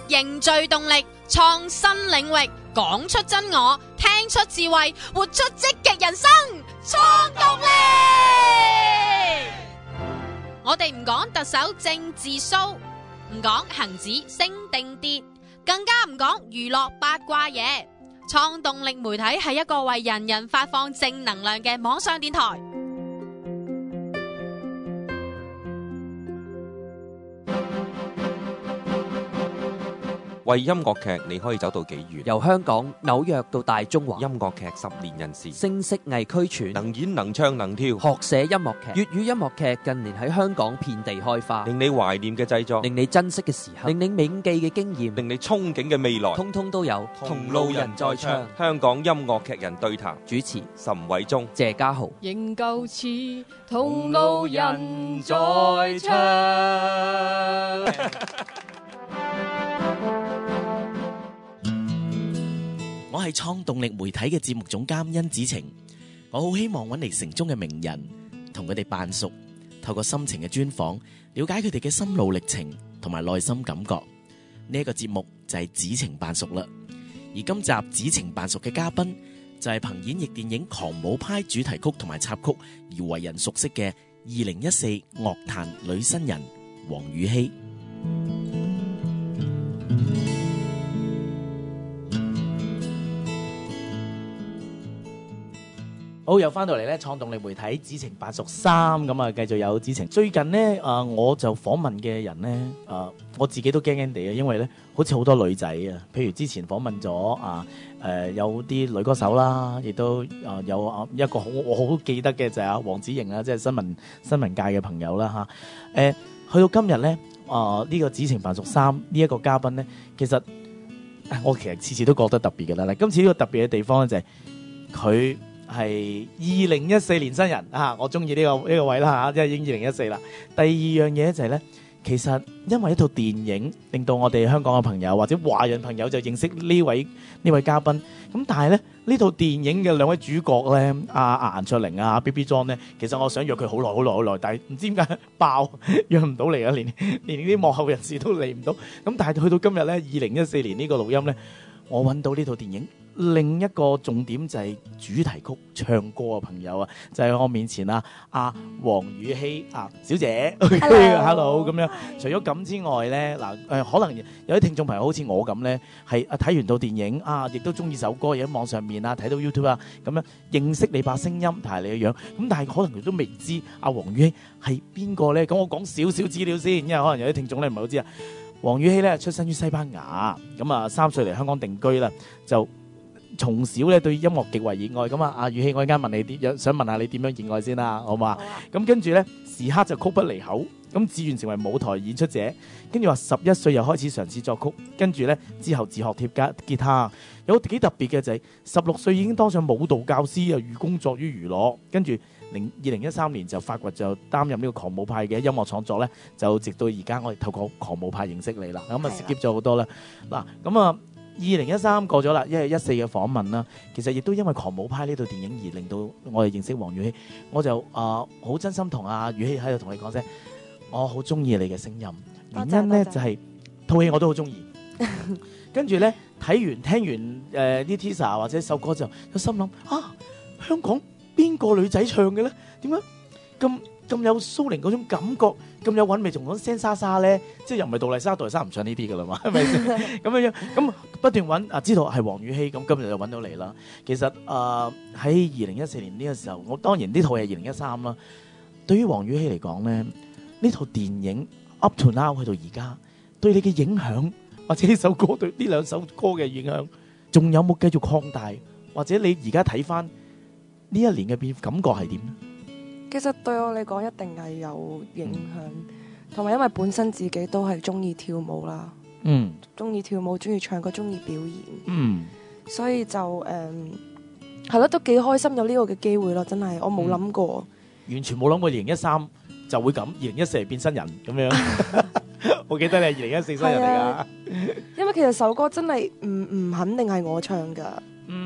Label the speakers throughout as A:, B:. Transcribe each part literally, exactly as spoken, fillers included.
A: 凝聚動力，創新領域，講出真我，聽出智慧，活出積極人生，創動力。我哋唔講特首政治騷，唔講恒指升定跌，更加唔講娛樂八卦嘢。創動力媒體係一個為人人發放正能量嘅網上電台。
B: 為音樂劇你可以走到幾遠？
C: 由香港紐約到大中華，
B: 音樂劇十年人士，
C: 聲色藝俱全，
B: 能演能唱能跳，
C: 學寫音樂劇。粵語音樂劇近年喺香港遍地開花，
B: 令你懷念嘅製作，
C: 令你珍惜嘅時刻，令你銘記嘅經驗，
B: 令你憧憬嘅未來，
C: 通通都有。
B: 同路人在唱，香港音樂劇人對談，
C: 主持
B: 岑偉忠、
C: 謝家豪。
D: 仍舊似同路人在唱。
E: 我係創動力媒體嘅節目總監甄子晴，我好希望揾嚟城中嘅名人，同佢哋扮熟，透過深情嘅專訪，了解佢哋嘅心路歷程同埋內心感覺。呢一個節目就係子晴扮熟啦。而今集子晴扮熟嘅嘉賓就係憑演繹電影《狂舞派》主題曲同埋插曲而為人熟悉嘅二零一四樂壇女新人黃宇希。
F: 好，又翻到嚟咧，創動力媒體子晴扮熟三咁啊，繼續有子晴。最近呢，啊、呃，我就訪問嘅人呢，啊、呃，我自己都驚驚地啊，因為咧，好似好多女仔啊。譬如之前訪問咗啊，誒、呃，有啲女歌手啦，亦都啊、呃、有啊一個好我好記得嘅就係阿黃子瑩啦，即係新聞新聞界嘅朋友啦嚇。誒、呃，去到今日咧，啊、呃、呢、這個子晴扮熟三呢一個嘉賓咧，其實我其實次次都覺得特別嘅啦。嗱，今次呢個特別嘅地方咧就係佢。係二零一四年新人啊！我中意呢個呢、這個位啦嚇，即係已經二零一四啦。第二樣嘢就係、是、咧，其實因為一套電影令到我哋香港嘅朋友或者華人朋友就認識呢位呢位嘉賓。咁但係咧呢套電影嘅兩位主角咧，阿、啊、顏卓靈啊 B B John 咧，其實我想約佢好耐好耐好耐，但係唔知點解爆約唔到嚟啊！連連啲幕後人士都嚟唔到。咁但係去到今日咧，二零一四年呢個錄音咧，我揾到呢套電影。另一個重點就係主題曲唱歌嘅朋友啊，就喺、是、我面前啊，阿黃宇希啊小姐 ，hello， 咁樣。除咗咁之外咧，嗱、呃、誒，可能有啲聽眾朋友好似我咁咧，係啊睇完套電影啊，亦都中意首歌，又喺網上面啊睇到 YouTube 啊，咁樣認識你把聲音同埋你嘅樣，咁但係可能佢都未知阿黃宇希係邊個咧？咁我講少少資料先，因為可能有啲聽眾咧唔係好知啊。黃宇希咧出身於西班牙，咁啊三歲嚟香港定居啦，就。從小咧對音樂極為熱愛，咁啊阿宇希，我而家問你啲，想問下你點樣熱愛先啦，好嘛？咁跟住咧時刻就曲不離口，咁志願成為舞台演出者，跟住話十一歲又開始嘗試作曲，跟住咧之後自學貼吉吉他，有幾特別嘅就係十六歲已經當上舞蹈教師，又寓工作於娛樂，跟住零二零一三年就發掘就擔任呢個狂舞派嘅音樂創作咧，就直到而家我哋透過狂舞派認識你啦，咁啊 skip 咗好多啦，嗱咁啊。二零一三過咗啦，一係一四嘅訪問啦，其實亦都因為《狂舞派》呢套電影而令到我哋認識黃宇希，我就啊好、呃、真心同阿宇希喺度同你講聲，我好中意你嘅聲音，原因咧就係、是、套戲我都好中意，跟住咧睇完聽完誒啲 teaser 或者首歌就有心諗啊，香港邊個女仔唱嘅咧？點解咁？咁有蘇寧嗰種感覺，咁有韻味，仲講聲沙沙咧，即係又唔係杜麗莎，杜麗莎唔唱呢啲噶啦嘛，係咪先？咁樣樣，咁不斷揾啊，知道係黃宇希，咁今日就揾到你啦。其實啊，喺二零一四年呢個時候，我當然呢套係二零一三啦。對於黃宇希嚟講咧，呢套電影 up to now 去到而家，對你嘅影響，或者呢首歌對呢兩首歌嘅影響，仲有冇繼續擴大？或者你而家睇翻呢一年嘅變感覺係點咧？
D: 其實對我嚟講一定係有影響，同埋因為本身自己都係中意跳舞啦，嗯，中意跳舞，中意唱歌，中意表演，嗯，所以就誒係咯，都幾開心有呢個嘅機會咯，真係我冇諗過、
F: 嗯，完全冇諗過二零一三就會咁，二零一四變新人咁樣。我記得你係二零一四新人嚟噶，
D: 因為其實首歌真係唔唔肯定係我唱噶，
F: 嗯，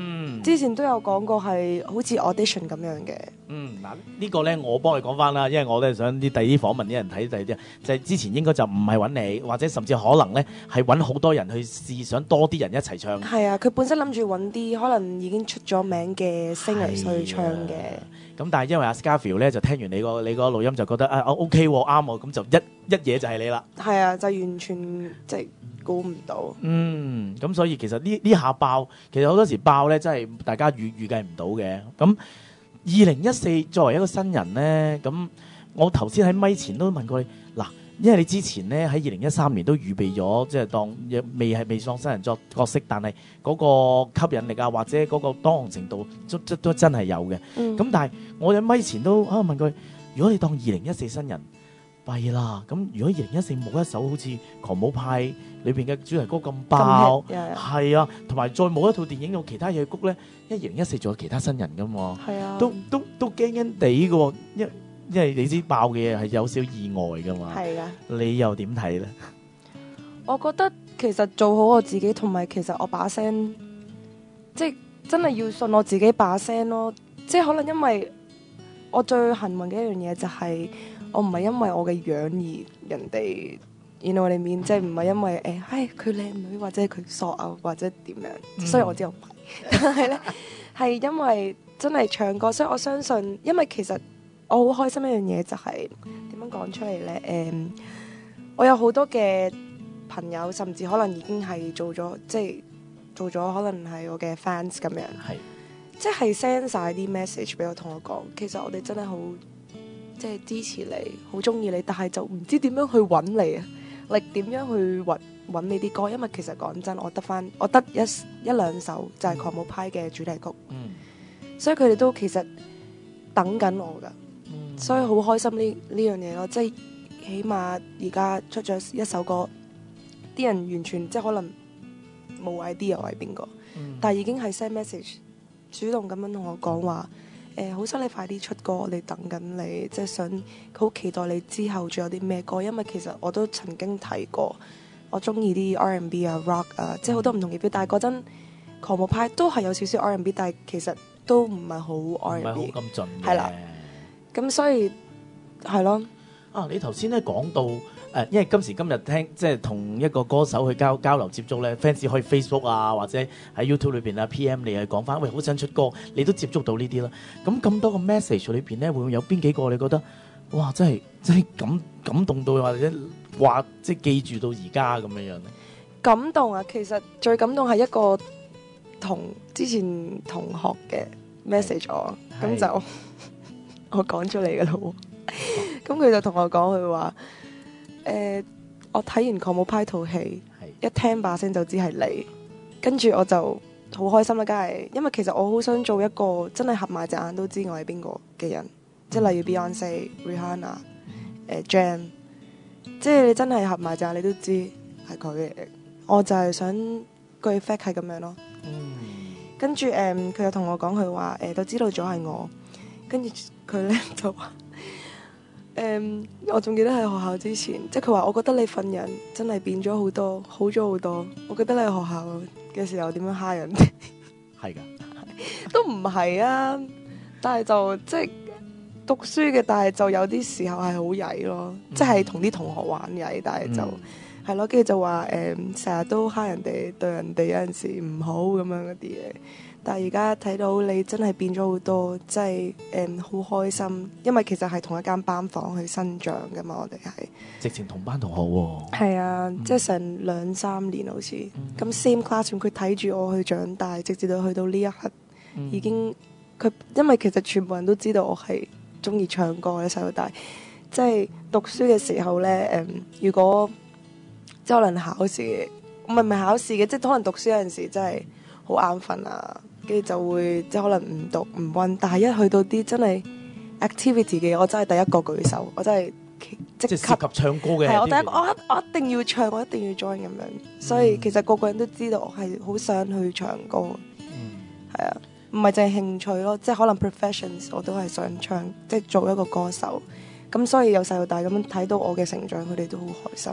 D: 之前都有講過係好似 audition 咁樣嘅。
F: 嗯，嗱呢個咧我幫你講翻啦，因為我咧想啲第啲訪問啲人睇第啲，就係、是、之前應該就唔係揾你，或者甚至可能咧係揾好多人去試，想多啲人一齊唱。
D: 係啊，佢本身諗住揾啲可能已經出咗名嘅 singer 去唱嘅。
F: 咁但係因為阿 Scarfield 咧就聽完你個你個錄音就覺得啊 OK 喎啱喎，咁就一一嘢就係你啦。係
D: 啊，就完全即係估唔到。
F: 嗯，咁所以其實呢呢下爆，其實好多時爆咧真係大家預預計唔到嘅。咁二零一四作為一個新人咧，咁我頭先喺咪前都問過你嗱，因為你之前咧喺二零一三年都預備咗，即係當未係未當新人作角色，但係嗰個吸引力啊，或者嗰個當紅程度都都都真係有嘅。咁、嗯、但係我喺咪前都啊問佢，如果你當二零一四新人弊啦，咁如果二零一四冇一首好似《狂舞派》裏邊嘅主題歌咁爆，係啊，同埋再冇一套電影有其他嘢谷咧，因為二零一四仲有其他新人噶嘛，啊、都都都驚驚地嘅喎，因因為你知爆嘅嘢係有少意外噶嘛，係啊，你又點睇咧？
D: 我覺得其實做好我自己，同埋其實我把聲，即係真係要信我自己把聲咯。即係可能因為我最幸運嘅一樣嘢就係我唔係因為我嘅樣而人哋。You know what I mean？即係唔係因為誒，唉佢靚女或者佢索啊或者點樣，所以我知我唔係。但係咧係因為真係唱歌，所以我相信，因為其實我好開心一樣嘢就係點樣講出嚟咧？誒、um，我有好多嘅朋友，甚至可能已經係做咗，即係做咗可能係我嘅 fans 咁樣，係即係 send 晒啲 message 俾我，同我講，其實我哋真係好即係支持你，好中意你，但係就唔知點樣去揾你啊！你點樣去揾揾你啲歌？因為其實講真，我得翻我得一一兩首就係狂舞派嘅主題曲，嗯、所以佢哋都其實等緊我噶，嗯、所以好開心呢呢樣嘢咯。即係起碼而家出咗一首歌，啲人完全即係可能冇 idea 我係邊個，嗯、但係已經係 send message 主動咁樣同我講話。誒好想你快啲出歌，我哋等緊你，即係想好期待你之後仲有啲咩歌，因為其實我都曾經提過，我中意啲 R and B 啊、rock 啊，即係好多唔同嘅表。但係嗰陣狂舞派都係有少少 R and B， 但係其實都唔係好 R and B， 唔係好咁盡嘅。係啦，咁所以係咯。
F: 啊，你頭先咧講到。誒，因為今時今日聽即係同一個歌手去交交流接觸咧 fans 可以 Facebook 啊，或者喺 YouTube 裏邊啊 P M 你係講翻，喂，好想出歌，你都接觸到呢啲啦。咁咁多個 message 裏邊咧，會唔會有邊幾個你覺得哇，真係真係感感動到，或者話即係記住到而家咁樣樣咧？
D: 感動啊！其實最感動係一個同之前同學嘅 message 我，咁就我講出嚟嘅咯。咁佢就同我講，佢話。誒、呃，我睇完《狂舞派》套戲，一聽把聲就知係你，跟住我就好開心啦，梗係，因為其實我好想做一個真係合埋隻眼都知我係邊個嘅人，即係例如 Beyonce、Rihanna、誒 Jam，即係你真係合埋隻眼你都知係佢嘅，我就係想個 effect 係咁樣咯。嗯、跟住誒，佢、呃、就同我講佢話誒，都知道咗係我，跟住佢咧就話。誒，um, 我仲記得喺學校之前，即係佢話，我覺得你份人真係變咗好多，好咗好多。我覺得你喺學校嘅時候點樣蝦人哋，係㗎，都唔係啊。但係就即係讀書嘅，但係就有啲時候係好曳咯，嗯、即係同啲同學玩曳，但係就係咯，跟住、嗯、就話誒，成、嗯、日都蝦人哋，對人哋有陣時唔好咁樣嗰啲嘢。但係而家睇到你真係變咗好多，即係誒好開心，因為其實係同一間班房去生長噶嘛，我哋係
F: 直情同班同學喎。
D: 係啊，嗯、即係成兩三年好似咁、嗯、same classroom，佢睇住我去長大，直至到去到呢一刻，嗯、已經佢因為其實全部人都知道我係中意唱歌嘅細路大，即係讀書嘅時候咧誒、嗯，如果即係可能考試，唔係唔係考試嘅，即係可能讀書有陣時真係好眼瞓啊。跟住就會即係可能唔讀唔溫，但係一去到啲真係 activity 嘅，我真係第一個舉手，我真係即
F: 即涉及唱歌嘅。
D: 係我第一個，我我一定要唱，我一定要 join 咁樣。所以其實個個人都知道我係好想去唱歌。嗯，係啊，唔係淨係興趣咯，即係可能 professions 我都係想唱，即係做一個歌手。咁所以由細到大咁樣睇到我嘅成長，佢哋都好開心。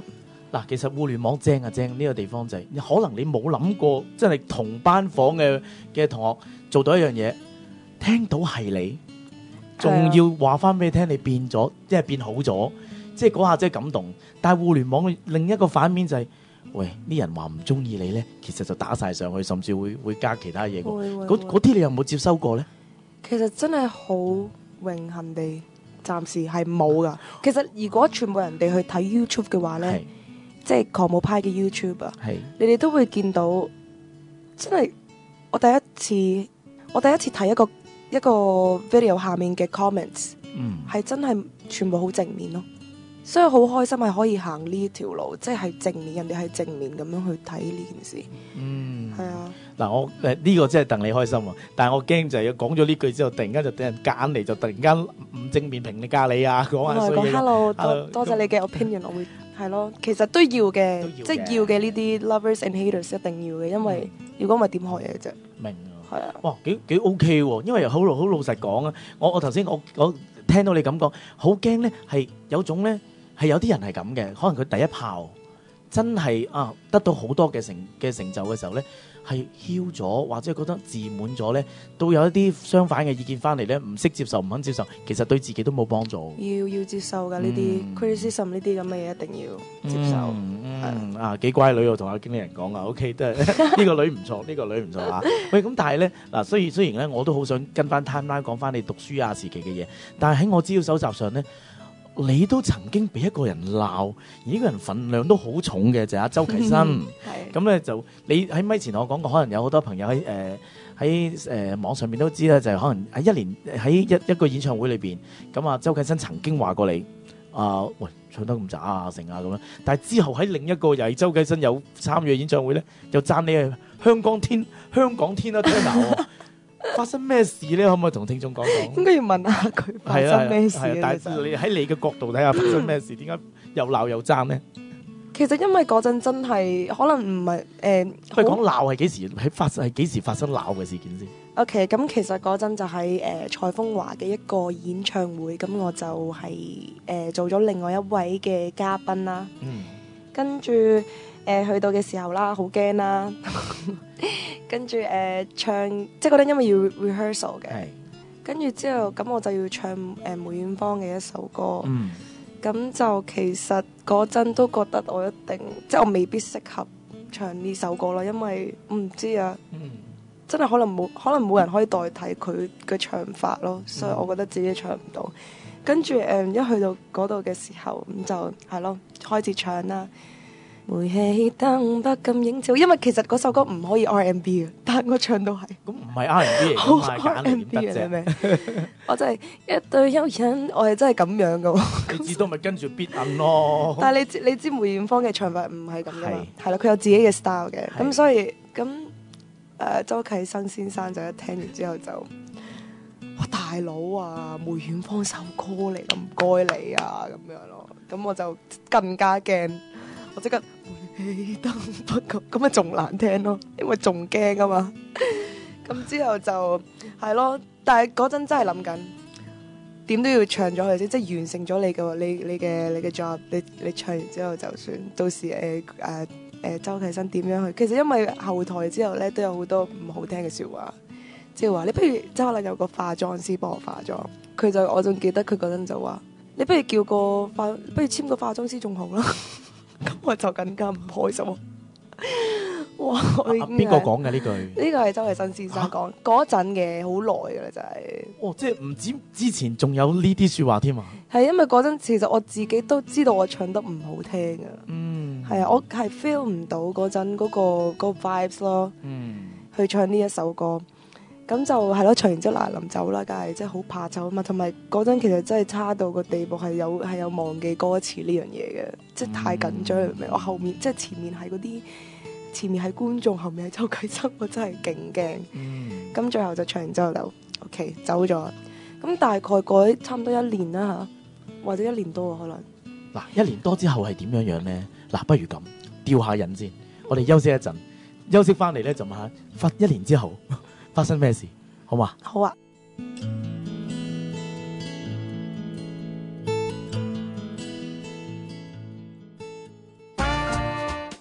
F: 嗱，其實互聯網正啊正呢個地方就係、是，可能你冇諗過，真係同班房嘅嘅同學做到一樣嘢，聽到係你，仲要話翻俾你聽，你變咗，即係變好咗，即係嗰下真係感動。但係互聯網嘅另一個反面就係、是，喂，啲人話唔中意你咧，其實就打晒上去，甚至會會加其他嘢。嗰嗰啲你有冇接收過咧？
D: 其實真係好榮幸地，暫時係冇噶。其實如果全部人哋去睇 YouTube 嘅話咧，即係狂舞派嘅 YouTube 啊，你哋都會見到，真係我第一次，我第一次睇一個一個 video 下面嘅 comments，係、嗯、真係全部好正面咯，所以好開心係可以行呢條路，即係正面，人哋係正面咁樣去睇呢件事。嗯，係啊。嗱，我誒呢個真係戥你開心啊！但係我驚就係講咗呢句之後，突然間就俾人揀嚟，就突然間唔正面評你加你啊，講下衰嘢。Hello，多多謝你嘅 opinion，我會係咯，其實都要嘅，即係要嘅呢啲 lovers and haters 一定要嘅，因為如果唔係點學嘢啫？明啊，係啊，哇，幾幾 OK 喎！因為好老好老實講啊，我我頭先我我聽到你咁講，好驚咧，係有種咧係有啲人係咁嘅，可能佢第一炮真係啊得到好多嘅成嘅成就嘅時候咧。係囂咗，或者覺得自滿咗咧，都有一啲相反嘅意見翻嚟咧，唔識接受，唔肯接受，其實對自己都冇幫助。要要接受㗎，呢啲 criticism 呢啲咁嘅嘢一定要接受。嗯嗯啊，幾乖女，我同阿經理人講啊 ，OK 都係呢個女唔錯，呢個女唔錯啊。喂，咁但係咧嗱，雖然雖然咧，我都好想跟翻 timeline 講翻你讀書啊時期嘅嘢，但係喺我資料搜集上咧。你都曾經俾一個人鬧，而呢個人份量都好重嘅就係、是、阿周啟生。咁咧就你喺咪前我講過，可能有好多朋友喺誒喺誒網上面都知啦，就係、是、可能喺一年喺一一個演唱會裏邊，咁啊周啟生曾經話過你啊、呃，喂唱得咁渣啊成啊咁樣。但係之後喺另一個又係周啟生有參與嘅演唱會咧，又讚你係香港天香港天啊 Tina。發生咩事咧？可唔可以同聽眾講講？應該要問下佢發生咩事。係啊，但係你喺你嘅角度睇下發生咩事？點解又鬧又爭咧？其實因為嗰陣真係可能唔係誒，佢講鬧係幾時喺發係幾時發生鬧嘅事件先 ？OK， 咁其實嗰陣就喺誒蔡楓華嘅一個演唱會，咁我就係、是、誒、呃、做咗另外一位嘅嘉賓啦。嗯，跟住。誒、呃、去到嘅時候啦，好驚啦，跟住誒、呃、唱，即係覺得因為要 rehearsal 嘅，跟住之後咁我就要唱誒、呃、梅艷芳嘅一首歌，咁、嗯、就其實嗰陣都覺得我一定，即係我未必適合唱呢首歌咯，因為我唔知啊，嗯、真係可能冇，可能冇人可以代替佢嘅唱法咯，所以我覺得自己唱唔到，跟住誒一去到嗰度嘅時候，咁就係咯，開始唱啦。煤氣燈不禁映照，因為其實嗰首歌唔可以 R and B 嘅，但係我唱到係。咁唔係 R and B 嚟嘅，唔係 R and B 嘅咩？我真係一對幽人，我係真係咁樣嘅。你至多咪跟住 beat 摁咯。但係你知你知梅艷芳嘅唱法唔係咁嘅嘛？係啦，佢有自己嘅 style 嘅。咁所以咁誒、呃，周啟生先生就一聽完之後就，哇大佬啊，梅艷芳首歌嚟，唔該你啊咁樣咯。咁我就更加驚。我即刻煤氣燈不及，咁咪仲難聽咯，因為仲驚啊嘛。咁之後就係咯，但係嗰陣真係諗緊，點都要唱咗佢先，即係完成咗你嘅你你嘅你嘅 job，你你唱完之後就算，到時誒誒誒周啟生點樣去？其實因為後台之後咧都有好多唔好聽嘅説話，即係話你不如即係可能有個化妝師幫我化妝，佢就我仲記得佢嗰陣就話，你不如叫個化，不如簽個化妝師仲好啦。咁我就更加唔開心。哇！邊個講嘅呢句？呢個係周啟生先生講嗰陣嘅，好耐㗎啦，就係。哦，即係唔止之前仲有呢啲説話添啊！係因為嗰陣其實我自己都知道我唱得唔好聽啊。嗯。係啊，我係 feel 唔到嗰陣嗰個嗰個 vibes 咯。嗯。去唱呢一首歌。咁就係咯，唱完之後嗱臨走啦，梗係即係好怕醜啊嘛，同埋嗰陣其實真係差到個地步係有係有忘記歌詞呢樣嘢嘅，即係太緊張。嗯、我後面即係前面係嗰啲，前面係觀眾，後面係周啟生，我真係勁驚。咁、嗯、最後就唱完之後就 OK 走咗。咁大概過咗差唔多一年啦嚇，或者一年多啊可能。嗱，一年多之後係點樣樣咧？嗱，不如咁吊下癮先，我哋休息一陣，休息翻嚟咧就問下發一年之後。發生咩事？好嘛？好啊！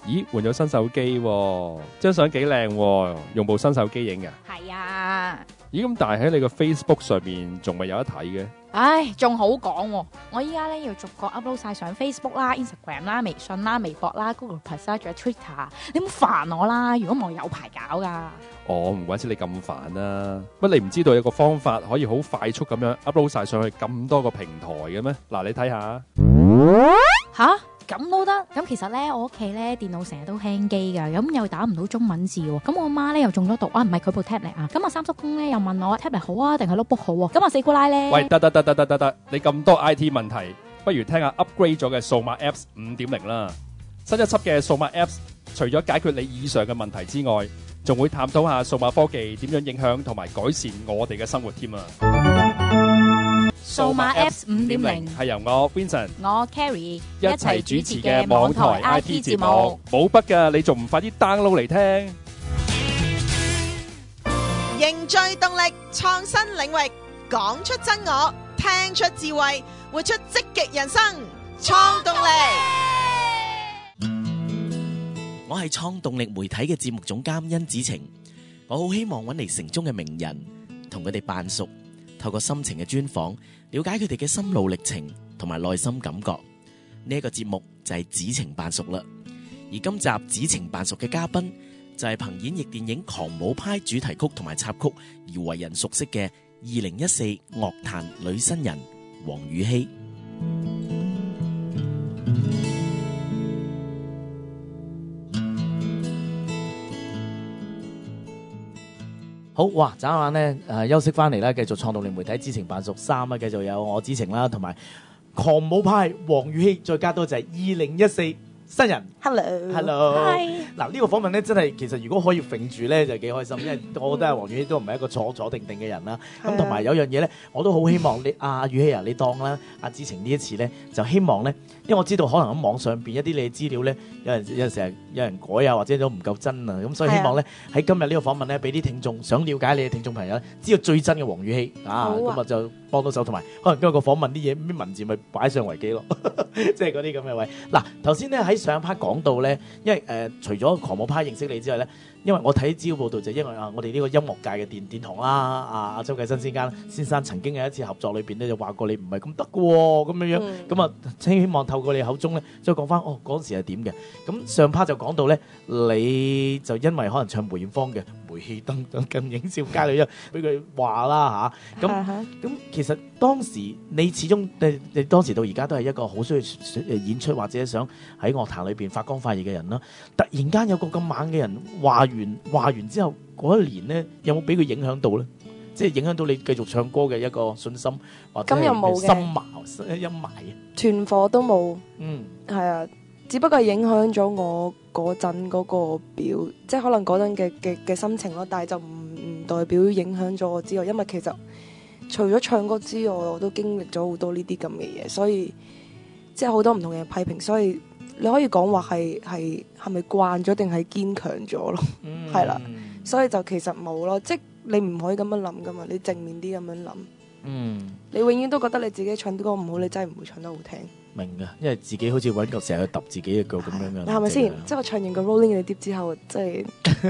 G: 咦，換咗新手機喎，張相幾靚喎，用部新手機影嘅。
H: 係啊。
G: 咦，咁但係喺你個 Facebook 上面仲未有得睇嘅？
H: 唉，仲好講喎！我依家咧要逐個 upload 晒上 Facebook 啦、Instagram 啦、微信啦、微博啦、Google Plus 啦，仲有 Twitter。你唔好煩我啦！如果唔係我有排搞噶。
G: 哦，唔怪之你咁煩啦。乜你唔知道有個方法可以好快速咁樣 upload 晒上去咁多個平台嘅咩？嗱，你睇下。
H: 吓？咁都得，咁其實咧我屋企咧電腦成日都輕機噶，咁又打唔到中文字喎，咁我媽咧又中咗毒啊，唔係佢部 tablet 啊，咁啊三叔公咧又問我 tablet 好啊定係 notebook 好喎，咁啊四姑奶咧，
G: 喂，得得得得得得得，你咁多 I T 問題，不如聽下 upgrade 咗嘅數碼 Apps 五點零啦。新一輯嘅數碼 Apps 除咗解決你以上嘅問題之外，仲會探討下數碼科技點樣影響同埋改善我哋嘅生活添啊！
H: 數碼 Apps 五點零
G: 係由我 Vincent、
H: 我 Carrie
G: 一齊主持嘅網台 I T 節目，冇筆㗎，你仲唔快啲 download 嚟聽？
I: 凝聚動力，創新領域，講出真我，聽出智慧，活出積極人生，創動力。
E: 我係創動力媒體嘅節目總監甄子晴，我好希望揾嚟城中嘅名人，同佢哋扮熟，透過深情嘅專訪，了解佢哋嘅心路歷程同埋內心感覺。呢一個節目就係子晴扮熟啦。而今集子晴扮熟嘅嘉賓就係憑演繹電影《狂舞派》主題曲同埋插曲而為人熟悉嘅二零一四樂壇女新人黃宇希。
F: 好哇！眨下眼咧，誒休息翻嚟啦，繼續創動力媒體子晴扮熟三啦，繼續有我子晴啦，同埋狂舞派黃宇希，再加多就係二零一四新人。Hello，Hello， 嗱呢個訪問咧真係其實如果可以揈住咧就幾開心，因為我覺得黃宇希都唔係一個坐坐定定嘅人啦。咁同埋有樣嘢咧，我都好希望你阿宇希啊，你當啦阿子晴呢一次咧，就希望咧，因為我知道可能喺網上邊一啲你嘅資料咧，有陣有陣時係有人改啊，或者都唔夠真啊，咁所以希望咧喺今日呢個訪問咧，俾啲聽眾想了解你嘅聽眾朋友咧，知道最真嘅黃宇希啊，咁啊就幫到手，同埋可能今日個訪問啲嘢啲文字咪擺上維基咯，即係嗰啲咁嘅位。嗱頭先咧喺上一 part 講到咧，因為誒、呃、除咗狂舞派認識你之外咧，因為我睇資料報道就因為啊我哋呢個音樂界嘅殿殿堂啦，阿、啊、阿周啟生先生先生曾經有一次合作裏邊咧就話過你唔係咁得嘅喎，咁樣樣，咁啊希望透過你口中咧再講翻哦嗰陣時係點嘅。咁上 part 就講到咧，你就因為可能唱梅艷芳嘅煤氣燈咁映照街裏一俾佢話啦嚇，咁、啊、咁其實當時你始終你你當時到而家都係一個好需要演出或者想喺樂壇裏邊發光發熱嘅人啦。突然間有個咁猛嘅人話完話完之後嗰一年咧，有冇俾佢影響到咧？即係影響到你繼續唱歌嘅一個信心或者係心霾陰霾啊？
D: 團火都冇，
F: 嗯，
D: 係啊，只不過係影響咗我嗰陣嗰個表，即係可能嗰陣嘅嘅嘅心情咯。但係就唔唔代表影響咗我之外，因為其實除咗唱歌之外，我都經歷咗好多呢啲咁嘅嘢，所以即係好多唔同嘅批評，所以你可以講話係係係咪慣咗定係堅強咗咯？係啦、嗯，所以就其實冇咯，即係你唔可以咁樣諗噶嘛，你正面啲咁樣諗。嗯，你永遠都覺得你自己唱啲歌唔好，你真係唔會唱得好聽。
F: 明㗎，因為自己好似揾個成日去揼自己嘅腳咁樣嘅。
D: 係咪先？即係我唱完個 Rolling in the Deep 之後，即係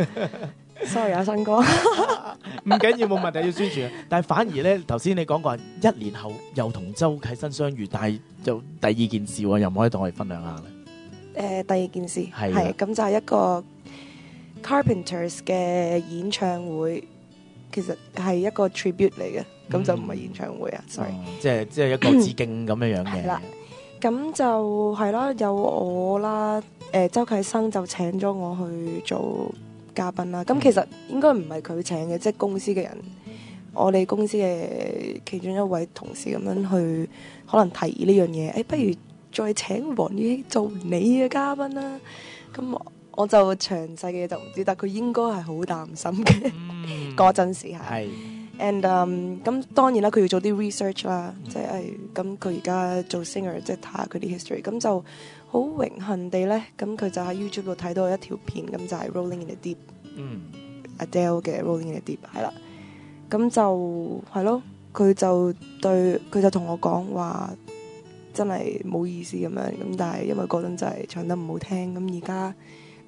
D: sorry 啊，新歌。
F: 唔緊要，冇問題，要宣傳。但係反而咧，頭先你講過一年後又同周啟生相遇，但係就第二件事喎，又唔可以同我哋分享下咧？誒，第二件事係咁就係一個 Carpenters 嘅演唱會，其實係一個 tribute 嚟嘅，咁就唔係演唱會啊。sorry，即係即係一個致敬咁樣樣嘅。係啦，
D: 咁就係啦，有我啦，誒，周啟生就請咗我去做嘉賓啦。咁其實應該唔係佢請嘅，即係公司嘅人，我哋公司嘅其中一位同事咁樣去，可能提議呢樣嘢，誒，不如再請黃宇希做你嘅嘉賓啦。咁我就詳細嘅嘢就唔知，但佢應該係好擔心嘅嗰陣時係。and 咁、um, 當然啦，佢要做啲 research 啦，即係咁佢而家做 singer，即係睇下佢啲 history。咁就好榮幸地咧，咁佢就喺 YouTube 度睇到一條片，咁就係 Rolling in the Deep，嗯，Adele 嘅 Rolling in the Deep 係啦。咁就係咯，佢就對佢就同我講話，真係冇意思咁樣。咁但係因為嗰陣就係唱得唔好聽，咁而家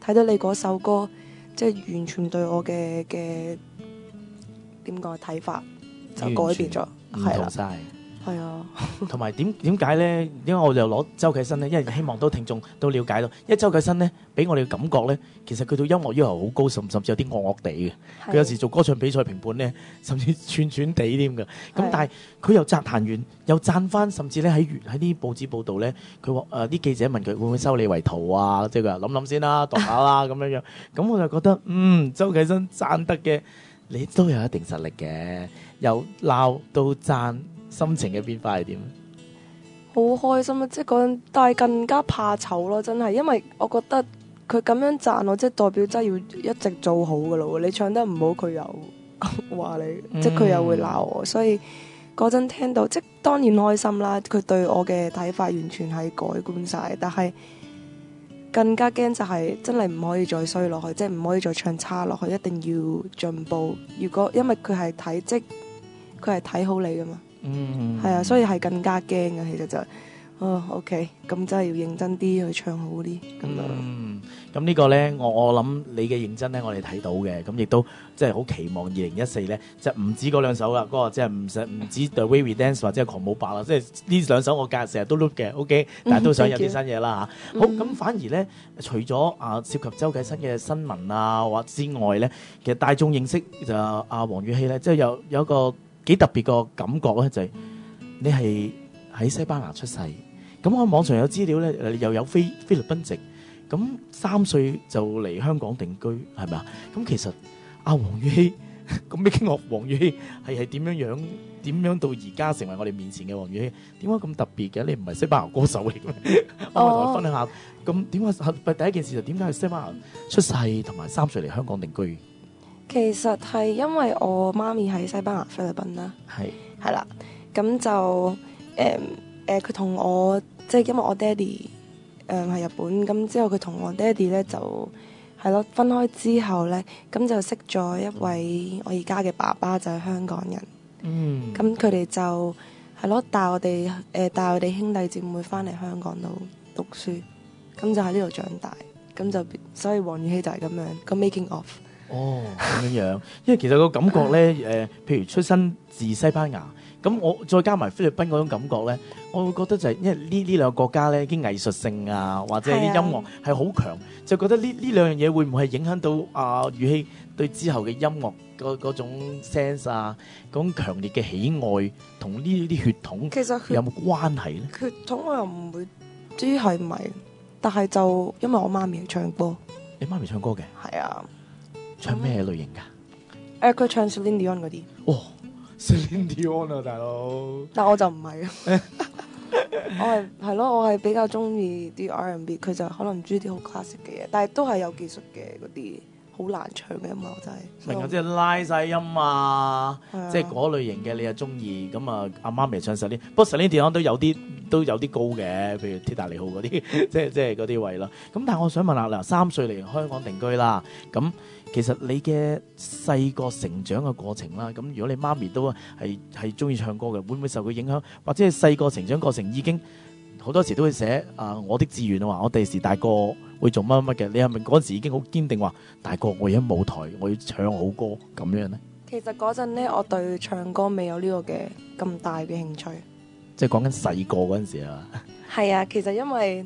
D: 睇到你嗰首歌，即係完全對我嘅嘅點講睇法就改變咗，
F: 唔同晒。
D: 係啊，
F: 同埋點點解咧？因為我就攞周啟生咧，因為希望都聽眾都了解到，因為周啟生咧俾我哋嘅感覺咧，其實佢對音樂要求好高，甚甚至有啲惡惡地嘅。佢有時做歌唱比賽評判咧，甚至串串地添嘅。咁但係佢又讚彈完，又讚翻，甚至咧喺喺啲報紙報道咧，佢話誒啲記者問佢會唔會收你為徒啊？即係佢話諗諗先啦，度下啦咁樣樣。咁我就覺得嗯，周啟生讚得嘅，你都有一定實力嘅，由鬧到讚。心情嘅變化係點？
D: 好開心啊！即係嗰陣，但係更加怕醜咯，真係，因為我覺得佢咁樣讚我，即係代表真係要一直做好噶咯。你唱得唔好，佢又話你，嗯、即係佢又會鬧我。所以嗰陣聽到，即係當然開心啦。佢對我嘅睇法完全係改觀晒，但係更加驚就係真係唔可以再衰落去，即係唔可以再唱差落去，一定要進步。如果因為佢係睇，即佢係睇好你噶嘛。嗯，係啊，所以係更加驚嘅，其實就，哦 ，OK，咁真係要認真啲去唱好啲咁樣。
F: 嗯，咁呢個咧，我我諗你嘅認真咧，我哋睇到嘅，咁亦都即係好期望二零一四咧，就唔止嗰兩首啦，嗰、嗰個即係唔使唔止 The Way We Dance 或者係狂舞白啦，即係呢兩首我隔成日都 look 嘅 ，OK，但係都想有啲新嘢啦嚇。好，咁反而咧，除咗啊涉及周啟生嘅新聞啊或之外咧，其實大眾認識就阿黃宇希咧，即係有有一個幾特別個感覺咧，就係、是、你係喺西班牙出世，咁我網上有資料咧，又有菲菲律賓籍，咁三歲就嚟香港定居，係咪啊？咁其實阿黃宇希咁，making of黃宇希係係點樣樣？點樣到而家成為我哋面前嘅黃宇希？點解咁特別嘅？你唔係西班牙歌手嚟嘅咩？我同你分享下。咁點解第一件事就點解去西班牙出世，同埋三歲嚟香港定居？
D: 其實係因為我媽咪喺西班牙菲律賓啦，係係啦，咁就誒誒佢同我即係因為我爹哋誒係日本，咁之後佢同我爹哋咧就係咯分開之後咧，咁就識咗一位我而家嘅爸爸就係香港人，嗯，咁佢哋就係咯帶我哋誒帶我哋兄弟姊妹翻嚟香港度讀書，咁就喺呢度長大，咁就所以黃宇希就係咁樣個 making of。
F: 哦，咁樣樣，因為其實個感覺咧，誒、呃，譬如出身自西班牙，咁我再加埋菲律賓嗰種感覺咧，我會覺得就係因為呢呢兩個國家咧，啲藝術性啊，或者啲音樂係好強，就覺得呢呢兩樣嘢會唔會係影響到阿宇希對之後嘅音樂嗰嗰種 sense 啊，嗰種強烈嘅喜愛，同呢啲血統其實有冇關係咧？
D: 血統我又唔會知係咪，但係就因為我媽咪係唱歌，
F: 你媽咪唱歌嘅？係啊。唱咩類型噶？誒、
D: 嗯，佢唱 Celine Dion 嗰啲。
F: 哦 Celine Dion 啊，大佬！
D: 但我就唔係啊，我係係咯，我係比較中意啲 R and B， 佢就可能中意啲好 classic 嘅嘢，但係都係有技術嘅嗰啲，好難唱嘅音樂真係。
F: 明啊，即係拉晒音啊，即係嗰類型嘅你又中意，咁啊阿媽咪唱 Celine，不過 Celine Dion 都有啲都有啲高嘅，譬如鐵達尼號嗰啲，即係即係嗰啲位咯。咁但係我想問下嗱，三歲嚟香港定居啦，咁。其實你嘅細個成長嘅過程啦，咁如果你媽咪都係係中意唱歌嘅，會唔會受佢影響？或者係細個成長過程已經好多時都會寫啊、呃，我的志願啊，話我第時大個會做乜乜嘅？你係咪嗰陣時已經好堅定話大個我要喺舞台，我要唱好歌咁樣呢？
D: 其實嗰陣咧，我對唱歌未有呢個嘅咁大嘅興趣。
F: 即係講緊細個嗰陣時啊。
D: 係啊，其實因為。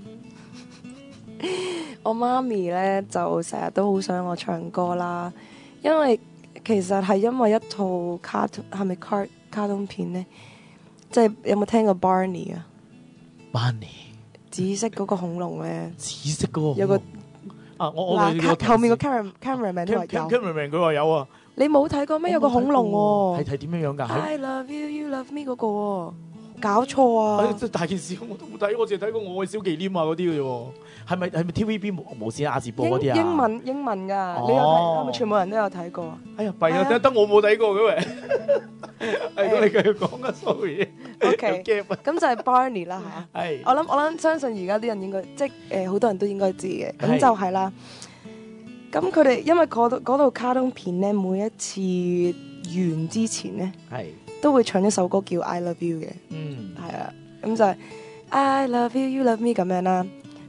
D: 我媽咪咧就成日都好想我唱歌啦，因為其實係因為一套卡通係咪卡卡通片咧，即係有冇聽過 Barney 啊
F: ？Barney
D: 紫色嗰個恐龍咧，
F: 紫色嗰個
D: 有個
F: 啊，我我
D: 後面個 camera cameraman 都話有
F: cameraman 佢話有啊，
D: 你冇睇過咩？有個恐龍喎，
F: 係係點樣樣噶
D: ？I love you, you love me 嗰個喎。搞錯啊！
F: 即係大件事，我都冇睇，我淨係睇過我嘅小忌廉啊嗰啲嘅啫。係咪係咪 T V B 無無線亞視播嗰啲啊？
D: 英文英文噶，哦、你有睇？係咪全部人都有睇過？
F: 哎呀，弊啊，得得我冇睇過嘅喂。係咁，你繼續講啊 ，sorry。
D: OK，咁就係 Barney 啦嚇。係。我諗我諗相信而家啲人應該即係誒好多人都應該知嘅。咁就係啦。咁佢哋因為嗰度嗰度卡通片咧，每一次完之前咧，係。都會唱一首歌叫 I Love You 嘅，嗯，係啊，咁就係 I Love You, You Love Me 咁樣啦。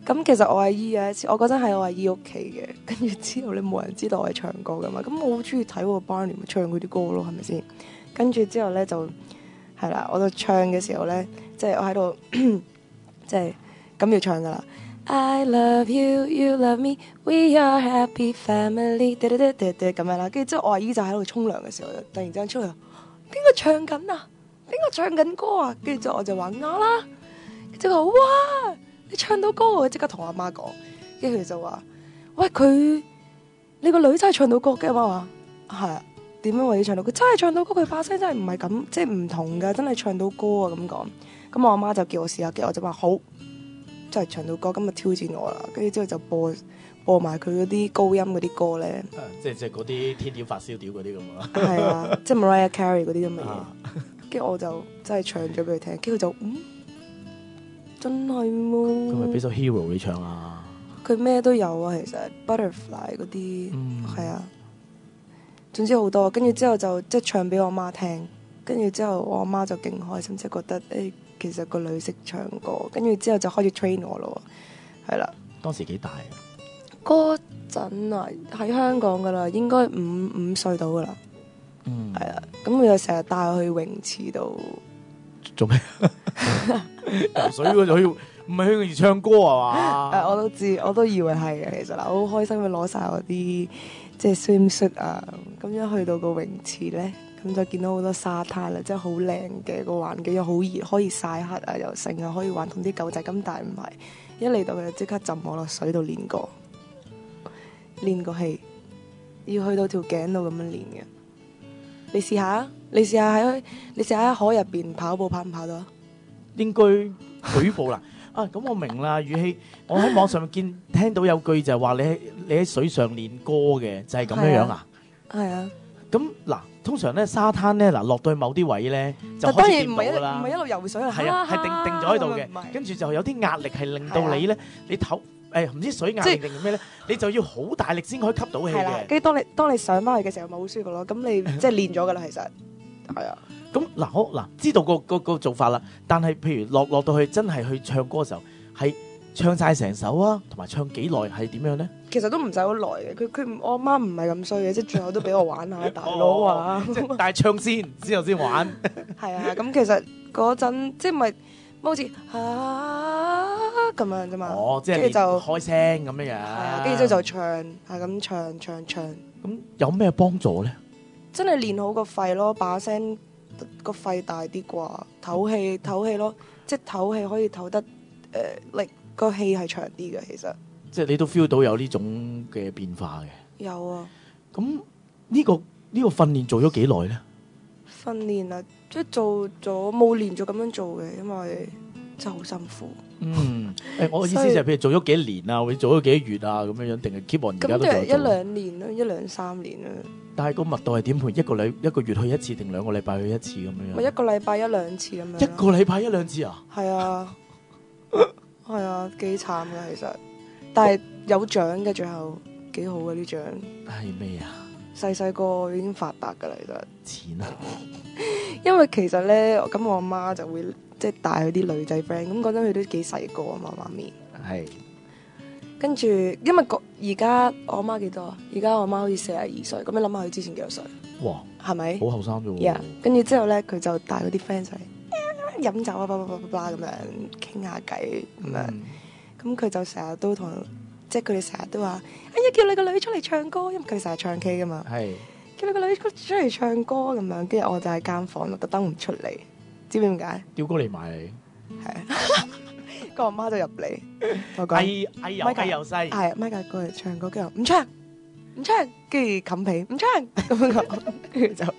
D: 咁其實我阿姨有一次，我嗰陣喺我阿姨屋企嘅，跟住之後咧冇人知道我係唱歌噶嘛，咁我好中意睇個 Barney 咪唱佢啲歌咯，係咪先？跟住之後咧就係啦，我就唱嘅時候咧，即係我喺度即係咁要唱噶啦。I love you, you love me, we are happy family， 咁樣啦。跟住之後我阿姨就喺度沖涼嘅時候，突然之間出嚟，邊個唱緊啊？邊個唱緊歌啊？跟住之後我就話我啦，跟住佢話哇，你唱到歌喎！即刻同我阿媽講，跟住佢就話喂，佢你個女真係唱到歌嘅嘛？係啊，點樣為你唱到歌？佢真係唱到歌，佢把聲真係唔係咁，即係唔同㗎，真係唱到歌啊咁講。咁我阿媽就叫我試下，跟住我就話好。真係唱到歌，今日挑戰我啦，跟住之後就播播埋佢嗰啲高音嗰啲歌咧，
F: 啊、即係即係嗰啲天屌發燒屌嗰啲咁啊，
D: 係啊，即係 Mariah Carey 嗰啲咁嘅嘢，跟住我就真係唱咗俾佢聽，跟住佢就嗯真係喎，
F: 咁咪俾首 Hero 你唱啊？
D: 佢咩都有啊，其實 Butterfly 嗰啲係啊，總之好多，跟住之後就即係唱俾我媽聽，跟住之後我阿媽就勁開心，即係覺得誒。欸其實個女識唱歌，跟住之後就開始 train 我咯，係啦。
F: 當時幾大啊？
D: 嗰陣啊，喺香港噶啦，應該五五歲到噶啦。嗯，係啦。咁佢就成日帶我去泳池度
F: 做咩？游水嗰度要唔係去泳池唱歌啊嘛？
D: 誒，我都知，我都以為係嘅。其實嗱，我好開心去攞晒我啲即係 swimsuit 啊，咁樣去到個泳池咧。咁就見到好多沙灘啦，即係好靚嘅個環境，又好熱，可以曬黑啊，又成啊，可以玩同啲狗仔。咁但係唔係，一嚟到佢就即刻浸我落水度練過，練個氣，要去到條頸度咁樣練嘅。你試下，你試下喺你試下喺海入邊跑步，跑唔跑到啊？
F: 應該舉步啦。啊，咁我明啦，語氣，我喺網上面見聽到有句就係話你喺你喺水上練歌嘅，就係咁樣樣啊？
D: 係啊。
F: 咁嗱。通常咧沙灘咧嗱落到去某啲位咧就開始見到㗎啦，
D: 唔係一路游水啊，
F: 係啊，係定定咗喺度嘅，跟住就有啲壓力係令到你咧，你唞誒唔知水壓力定咩咧，你就要好大力先可以吸到氣嘅。
D: 跟住當你當你上翻去嘅時候，咪好舒服咯。咁你即係練咗㗎啦，其實係啊。
F: 咁嗱好嗱，知道個個個做法啦，但係譬如落落到去真係去唱歌嘅時候，係唱晒成首啊，同埋唱幾耐係點樣咧？
D: 其實都唔使好耐嘅，佢佢我阿媽唔係咁衰嘅，即係最後都俾我玩下大佬啊！
F: 即係但係唱先，之後先玩。
D: 係啊，咁其實嗰陣即係咪好似啊咁樣啫嘛？
F: 哦，即係練就開聲咁樣樣。係
D: 啊，跟住之後就唱，係咁唱唱唱。
F: 咁有咩幫助咧？
D: 真係練好個肺咯，把聲個肺大啲啩，唞氣唞氣咯，即係唞氣可以唞得誒力個氣係長啲嘅，其實。
F: 即係你都 feel 到有呢種嘅變化嘅。
D: 有啊。咁
F: 呢個呢個訓練做咗幾耐咧？
D: 訓練啊，即係做咗冇連續咁樣做嘅，因為真係好辛苦。
F: 嗯，誒，我嘅意思就係譬如做咗幾年啊，或者做咗幾月啊咁樣樣，定係 keep on 而家都做？
D: 咁就一兩年啦，一兩三年啦。
F: 但係個密度係點？譬如一個禮一個月去一次，定兩個禮拜去一次咁樣？
D: 咪一個禮拜一兩次咁樣。
F: 一個禮拜一兩次啊？
D: 係啊，係啊，幾慘噶其實。但係有獎嘅，最後幾好嘅啲獎。
F: 係咩啊？
D: 細細個已經發達噶啦，其實。
F: 錢啊！
D: 因為其實咧，咁我阿媽就會即係帶佢啲女仔 friend，咁嗰陣佢都幾細個啊嘛，媽咪。係。跟住，因為個而家我阿媽幾多啊？而家我阿媽好似四十二歲，咁你諗下佢之前幾多歲？哇！係咪？好後生啫喎。跟住之後咧，佢就帶嗰啲 friend 上嚟飲酒啊，叭叭叭叭咁樣傾下偈咁樣。咁佢就成日都同，即係佢哋成日都話，哎呀，叫你個女出嚟唱歌，因為佢成日唱 K 噶嘛。係。叫你個女出嚟唱歌咁樣，跟住我就喺間房度特登唔出嚟，知唔知點解？吊高嚟埋你。係啊。個阿媽就入嚟，我講。哎哎又矮又細。係，Michael過嚟唱歌，跟住唔唱，唔唱，跟住冚被，唔唱咁樣講，跟住就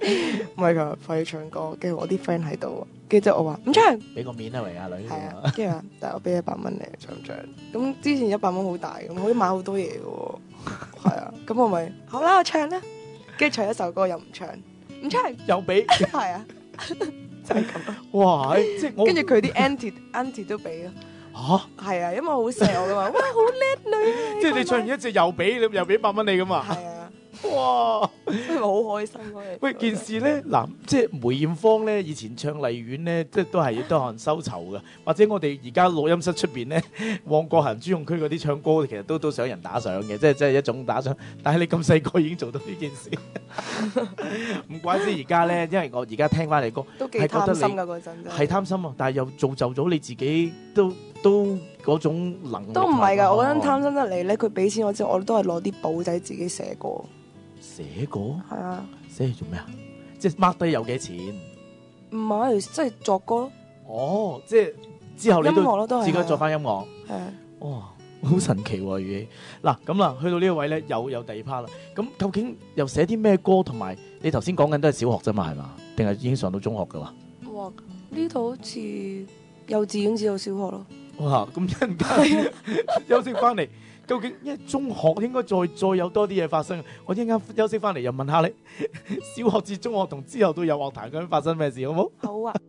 D: Michael 快啲唱歌，跟住我啲 friend 喺度。跟住之後我話唔唱，俾個面啊，為阿女。係啊，跟住話，但係我俾一百蚊你唱唔唱？咁之前一百蚊好大，咁可以買好多嘢嘅喎。係啊，咁我咪好啦，我唱啦。跟住唱一首歌又唔唱，唔唱又俾。係啊，就係咁咯。哇！即係我跟住佢啲 auntie auntie 都俾咯。嚇！係啊，因為好錫我噶嘛。哇！好叻女。即係你唱完一隻又俾，又俾一百蚊你噶嘛。係啊。哇！ 所以好開心咯。
F: 喂，件事咧嗱，即係梅艷芳咧，以前唱荔園咧，即係都係都有人收酬嘅。或者我哋而家錄音室出邊咧，旺角行專用區嗰啲唱歌，其實都都想人打賞嘅，即係即係一種打賞。但係你咁細個已經做到呢件事，唔怪之而家咧，因為我而家聽翻你歌，
D: 都幾貪心㗎嗰陣，
F: 係貪心啊！但係又造就咗你自己都都嗰種能力。
D: 都唔係㗎，我嗰陣貪心得嚟咧，佢俾錢我之後，我都係攞啲簿仔自己寫歌。
F: 寫歌？係
D: 啊。
F: 寫嚟做咩啊？即係 mark 低有幾錢？
D: 唔係，即係作歌咯。
F: 哦，即係之後你都
D: 都
F: 自己作翻音樂。
D: 係啊。
F: 哇，好神奇喎！語氣嗱咁啦，去到呢個位咧，又有第二 part 啦。咁究竟又寫啲咩歌？同埋你頭先講緊都係小學啫嘛，係嘛？定係已經上到中學噶啦？
D: 哇！呢度好似幼稚園至到小學咯。
F: 哇！咁一陣間休息翻嚟。究竟因為中學應該再再有多啲嘢發生，我一陣間休息翻嚟又問下你，小學至中學同之後都有樂壇咁樣發生咩事，好冇？
D: 好啊！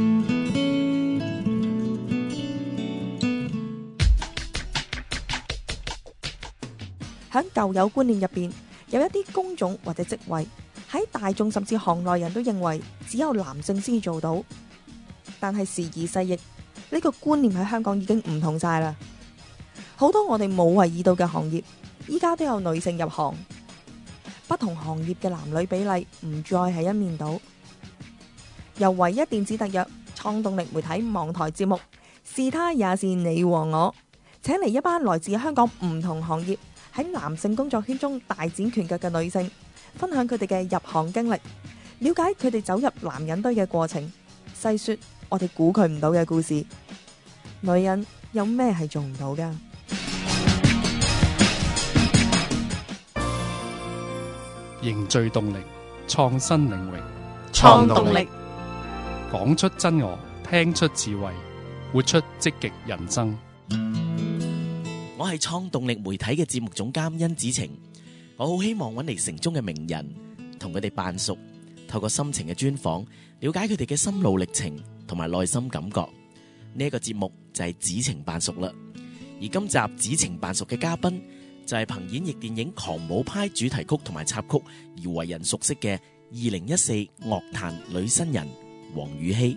I: 喺舊有觀念入邊，有一啲工種或者職位喺大眾甚至行內人都認為只有男性先做到，但係時移世易，呢個觀念喺香港已經唔同晒啦。好多我哋冇為意到嘅行業，依家都有女性入行。不同行業嘅男女比例唔再係一面倒。由唯一電子特約創動力媒體網台節目《是他也是你和我》，請嚟一班來自香港唔同行業喺男性工作圈中大展拳腳嘅女性，分享佢哋嘅入行經歷，了解佢哋走入男人堆嘅過程，細說我哋估佢唔到嘅故事。女人有咩係做唔到㗎？
G: 凝聚動力，創新領域，
A: 創動力，
G: 講出真我，聽出智慧，活出積極人生。
E: 我係創動力媒體嘅節目總監甄子晴，我好希望揾嚟城中嘅名人，同佢哋扮熟，透過深情嘅專訪，了解佢哋嘅心路歷程同埋內心感覺。呢一個節目就係子晴扮熟啦。而今集子晴扮熟嘅嘉賓就係憑演繹電影《狂舞派》主題曲同埋插曲而為人熟悉嘅二零一四樂壇女新人黃宇希。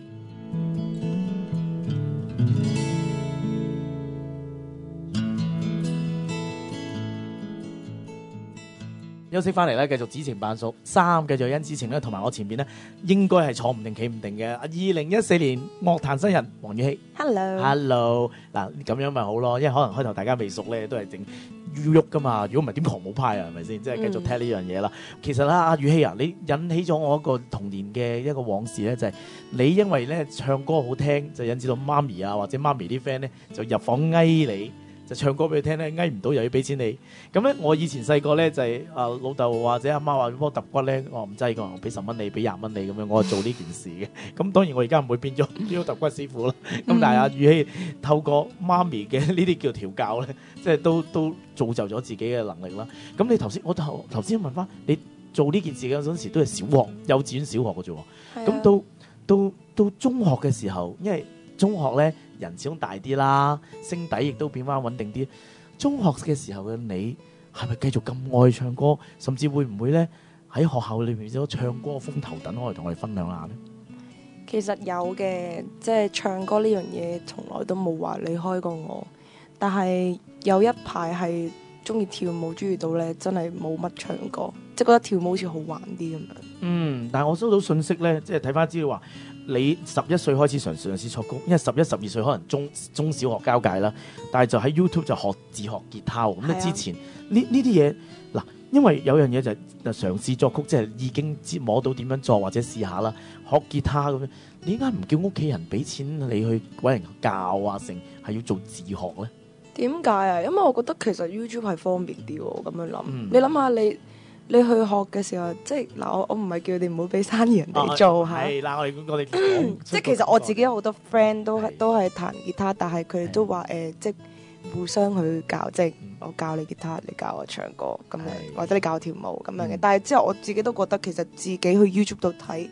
F: 休息翻嚟咧，繼續子晴扮熟三，繼續甄子晴咧，同埋我前邊咧應該係坐唔定企唔定嘅二零一四年樂壇新人黃宇希。Hello，Hello， 嗱咁樣咪好咯，因為可能開頭大家未熟咧，都係整喐噶嘛。如果唔係點狂舞派啊，係咪先？即係繼續聽呢樣嘢啦。嗯、其實啦，阿宇希啊，你引起咗我一個童年嘅一個往事咧，就係、是、你因為咧唱歌好聽，就引致到媽咪啊或者媽咪啲 friend 咧就入房翳你。就唱歌俾佢聽咧，翳唔到又要俾錢你。咁咧，我以前細個咧就係、是、啊老豆或者阿媽話幫我揼骨咧，我唔制㗎，我俾十蚊你，俾廿蚊你咁樣，我就做呢件事嘅。咁當然我而家唔會變咗呢個揼骨師傅啦。咁但係阿宇希透過媽咪嘅呢啲叫調教咧，即係都都造就咗自己嘅能力啦。咁你頭先我頭頭先問翻你做呢件事嘅嗰陣時都係小學、幼稚園、小學嘅啫喎。咁到到到中學嘅時候，因為中學咧人始終大啲啦，聲底亦都變翻穩定啲。中學嘅時候嘅你係咪繼續咁愛唱歌，甚至會唔會咧喺學校裏面有唱歌風頭等，可以同我哋分享下咧？
D: 其實有嘅，即係唱歌呢樣嘢從來都冇話離開過我。但係有一排係中意跳舞，中意到咧真係冇乜唱歌，即係覺得跳舞好似好玩啲咁樣。嗯，
F: 但係我收到信息咧，即係睇翻資料話，你十一歲開始嘗嘗試作曲，因為十一、十二歲可能中中小學交界啦，但係就喺 YouTube 就學自學吉他喎。咁你、啊、之前呢呢啲嘢嗱，因為有樣嘢就係嘗試作曲，即係已經接摸到點樣做或者試下啦，學吉他咁樣，你點解唔叫屋企人俾錢你去揾人教啊？成係要做自學咧？
D: 點解啊？因為我覺得其實 YouTube 係方便啲喎，咁樣諗。嗯、你諗下你。你去學嘅時候，即係嗱，我我唔係叫你唔好俾生意人哋做嚇。係啦，我哋我哋即係其實我自己有好多 friend 都係都係彈吉他，但係佢哋都話誒，即係互相去教，即係我教你吉他，你教我唱歌咁樣，或者你教我跳舞咁樣嘅。但係之後我自己都覺得其實自己去 YouTube 度睇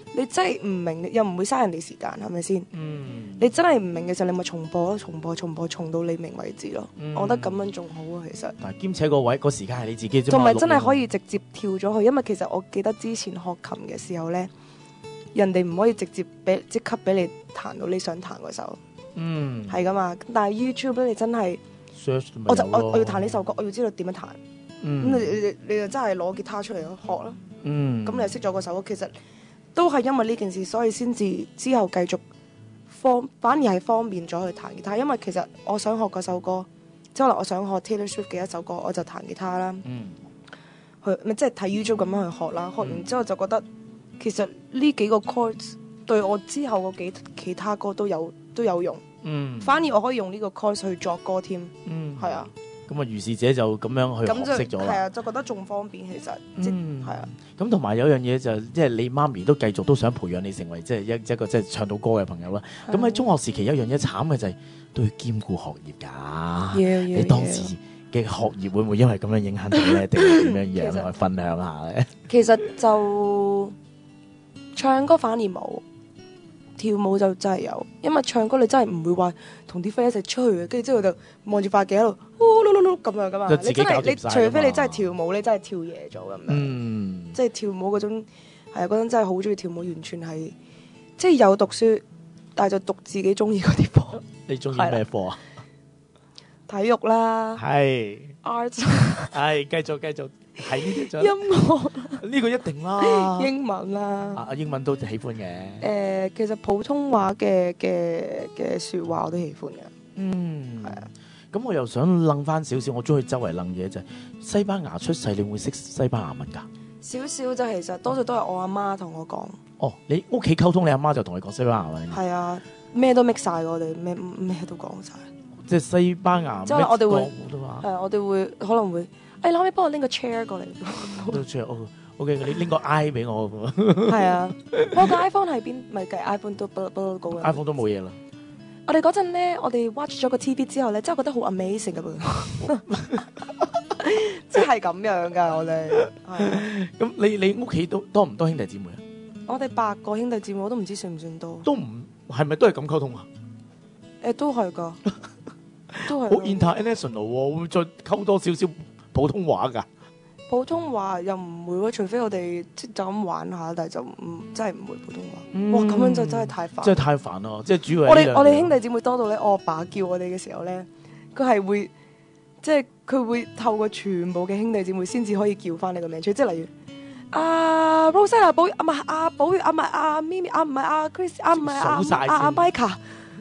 D: 你真係唔明又唔會嘥人哋時間，係咪先？
F: 嗯，
D: 你真係唔明嘅時候，你咪重播咯，重播重播重到你明為止咯。
F: 嗯、
D: 我覺得咁樣仲好啊，其實。
F: 但係兼且個位個時間係你自己啫嘛，
D: 同埋真係可以直接跳咗去，因為其實我記得之前學琴嘅時候咧，人哋唔可以直接俾即刻俾你彈到你想彈嗰首。
F: 嗯，
D: 係噶嘛，但係 YouTube 咧，你真係，我就我我要彈呢首歌，我要知道點樣彈。咁、嗯、你你你就真係攞吉他出嚟學咯。嗯，咁你就識咗嗰首歌，其實。都係因為呢件事，所以先至之後繼續方，反而係方便咗去彈吉他。因為其實我想學嗰首歌，即係可能我想學 Taylor Swift 嘅一首歌，我就彈吉他啦。嗯，去咪即係睇 YouTube 咁樣去學啦。學完之後就覺得，其實呢幾個 chords 對我之後嗰幾其他歌都有都有用。嗯，反而我可以用呢個 chords 去作歌添。嗯，係啊。咁啊，
F: 如是者就咁樣去學識咗啦。
D: 係啊，就覺得仲方便其實。嗯，係啊。
F: 咁同埋有樣嘢就即係你媽咪都繼續都想培養你成為即係一一個即係唱到歌嘅朋友啦。咁喺中學時期有一樣嘢慘嘅就係都要兼顧學業㗎。Yeah, yeah, 你當時嘅學業會唔會因為咁樣影響到咧？定係點樣樣去分享下咧？
D: 其實就唱歌反而冇。跳舞就真係有，因為唱歌你真係唔會話同啲 friend 一齊出去嘅，跟住之後就望住塊鏡喺度，嗚嚕嚕嚕咁樣噶嘛。你真係你除非你真係跳舞，你真係跳嘢做咁樣。嗯，即係跳舞嗰種係啊，嗰陣真係好中意跳舞，完全係即係有讀書，但係就讀自己中意嗰啲科。
F: 你中意咩科啊？
D: 體育啦，
F: 係
D: art，
F: 係繼續繼續係呢啲
D: 音樂
F: 呢個一定啦，
D: 英文啦，
F: 啊英文都喜歡嘅。
D: 誒，其實普通話嘅嘅嘅説話我都喜歡嘅。
F: 嗯，係啊。咁我又想諗翻少少，我中意周圍諗嘢就係西班牙出世，你會識西班牙文㗎？
D: 少少啫，其實多數都係我阿媽同我講。
F: 哦，你屋企溝通，你阿媽就同你講西班牙文。
D: 係啊，咩都 mix 晒，我哋咩咩都講晒。
F: 即係西班牙，
D: 即係我哋會係我哋會可能會，誒，可唔可以幫我拎個 chair 過嚟？
F: 拎 chair，OK，你拎個 i 俾我。
D: 係啊，我個 iPhone 喺邊？咪計 iPhone 都不不高嘅。
F: iPhone 都冇嘢啦。
D: 我哋嗰陣咧，我哋 watch 咗個 T V 之後咧，真係覺得好 amazing 㗎噃，即係咁樣㗎，我哋。
F: 咁你你屋企都多唔多兄弟姊妹啊？
D: 我哋八個兄弟姊妹，我都唔知算唔算多。
F: 都唔係咪都係咁溝通啊？
D: 誒，都係㗎。都係
F: 好 international 喎，會唔會再溝多少少普通話㗎？
D: 普通話又唔會喎，除非我哋即就咁玩下，但係就唔真係唔會普通話。嗯、哇，咁樣就真係太煩。
F: 真係太煩咯！即係主要
D: 我哋我哋兄弟姊妹多到咧，我阿爸叫我哋嘅時候咧，佢係會即係佢會透過全部嘅兄弟姊妹先至可以叫翻你個名出，即係例如阿 Rose 啊，寶啊唔係阿寶啊唔係阿 Mimi 啊唔係阿 Chris 啊唔係阿阿阿 Mika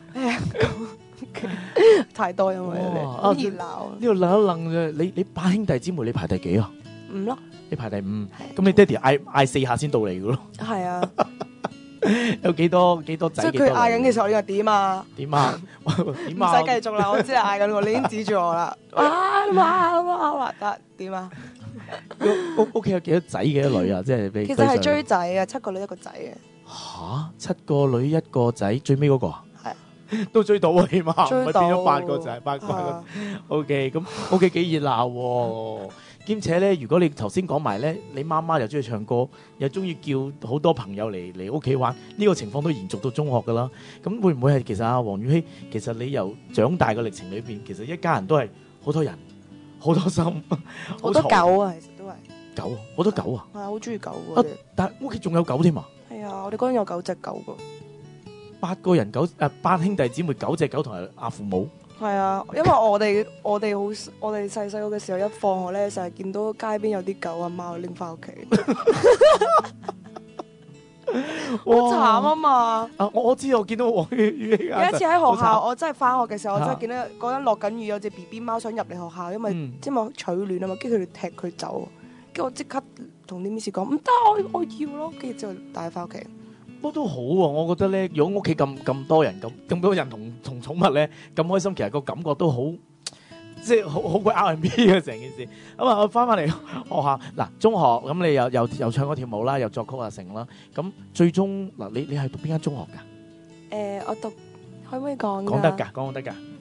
D: 太多因為好熱鬧。
F: 呢度諗一諗嘅，你你八兄弟姊妹你排第幾啊？
D: 五咯。
F: 你排第五，咁你爹哋嗌嗌四下先到嚟嘅咯。係啊。有幾多幾多仔？
D: 即係佢嗌緊嘅時候，你話點啊？
F: 點啊？點啊？
D: 唔使繼續啦，我知係嗌緊我，你已經指住我啦。哇！哇！哇！哇！得點啊？
F: 屋屋企有幾多仔幾多女啊？即係俾。
D: 其實係追仔啊，七個女一個仔嘅。
F: 吓，七個女一個仔，最尾嗰個啊？都追到啊，起碼唔係變咗八個仔，八個。O K，咁 O K 幾熱鬧，兼且咧，如果你頭先講埋咧，你媽媽又中意唱歌，又中意叫好多朋友嚟嚟屋企玩，呢個情況都延續到中學噶啦。咁會唔會係其實阿黃宇希，其實你由長大嘅歷程裏邊，其實一家人都係好多人，好多心，
D: 好多狗啊，其實都係
F: 狗，好多狗啊，
D: 係好中意狗嘅。
F: 但係屋企仲有狗添啊？
D: 係啊，我哋嗰陣有九隻狗噶。
F: 八個人九誒、呃、八兄弟姊妹九隻狗同埋阿父母。
D: 係啊，因為我哋我哋好我哋細細個嘅時候一放學咧，成日見到街邊有啲狗啊貓拎翻屋企，好慘啊嘛！
F: 啊我我知我見到黃宇希有
D: 一次喺學校，我真係翻學嘅時候，我真係見到嗰陣落緊雨，有隻 B B 貓想入嚟學校，因為、嗯、即係取暖啊嘛，跟住佢哋踢佢走，跟住我即刻同啲 Miss 講唔得，我我要咯，跟住之後帶翻屋企。
F: 不過都好喎、啊，我覺得咧，如果屋企咁咁多人，咁咁多人同同寵物咧咁開心，其實個感覺都好，即係好好鬼 R and B 嘅成件事。咁啊，我翻返嚟學校嗱，中學咁你又又又唱歌跳舞啦，又作曲啊成啦。咁最終嗱，你你係讀邊間中學㗎？
D: 誒、呃，我讀可唔可以講？
F: 講得㗎，講得㗎。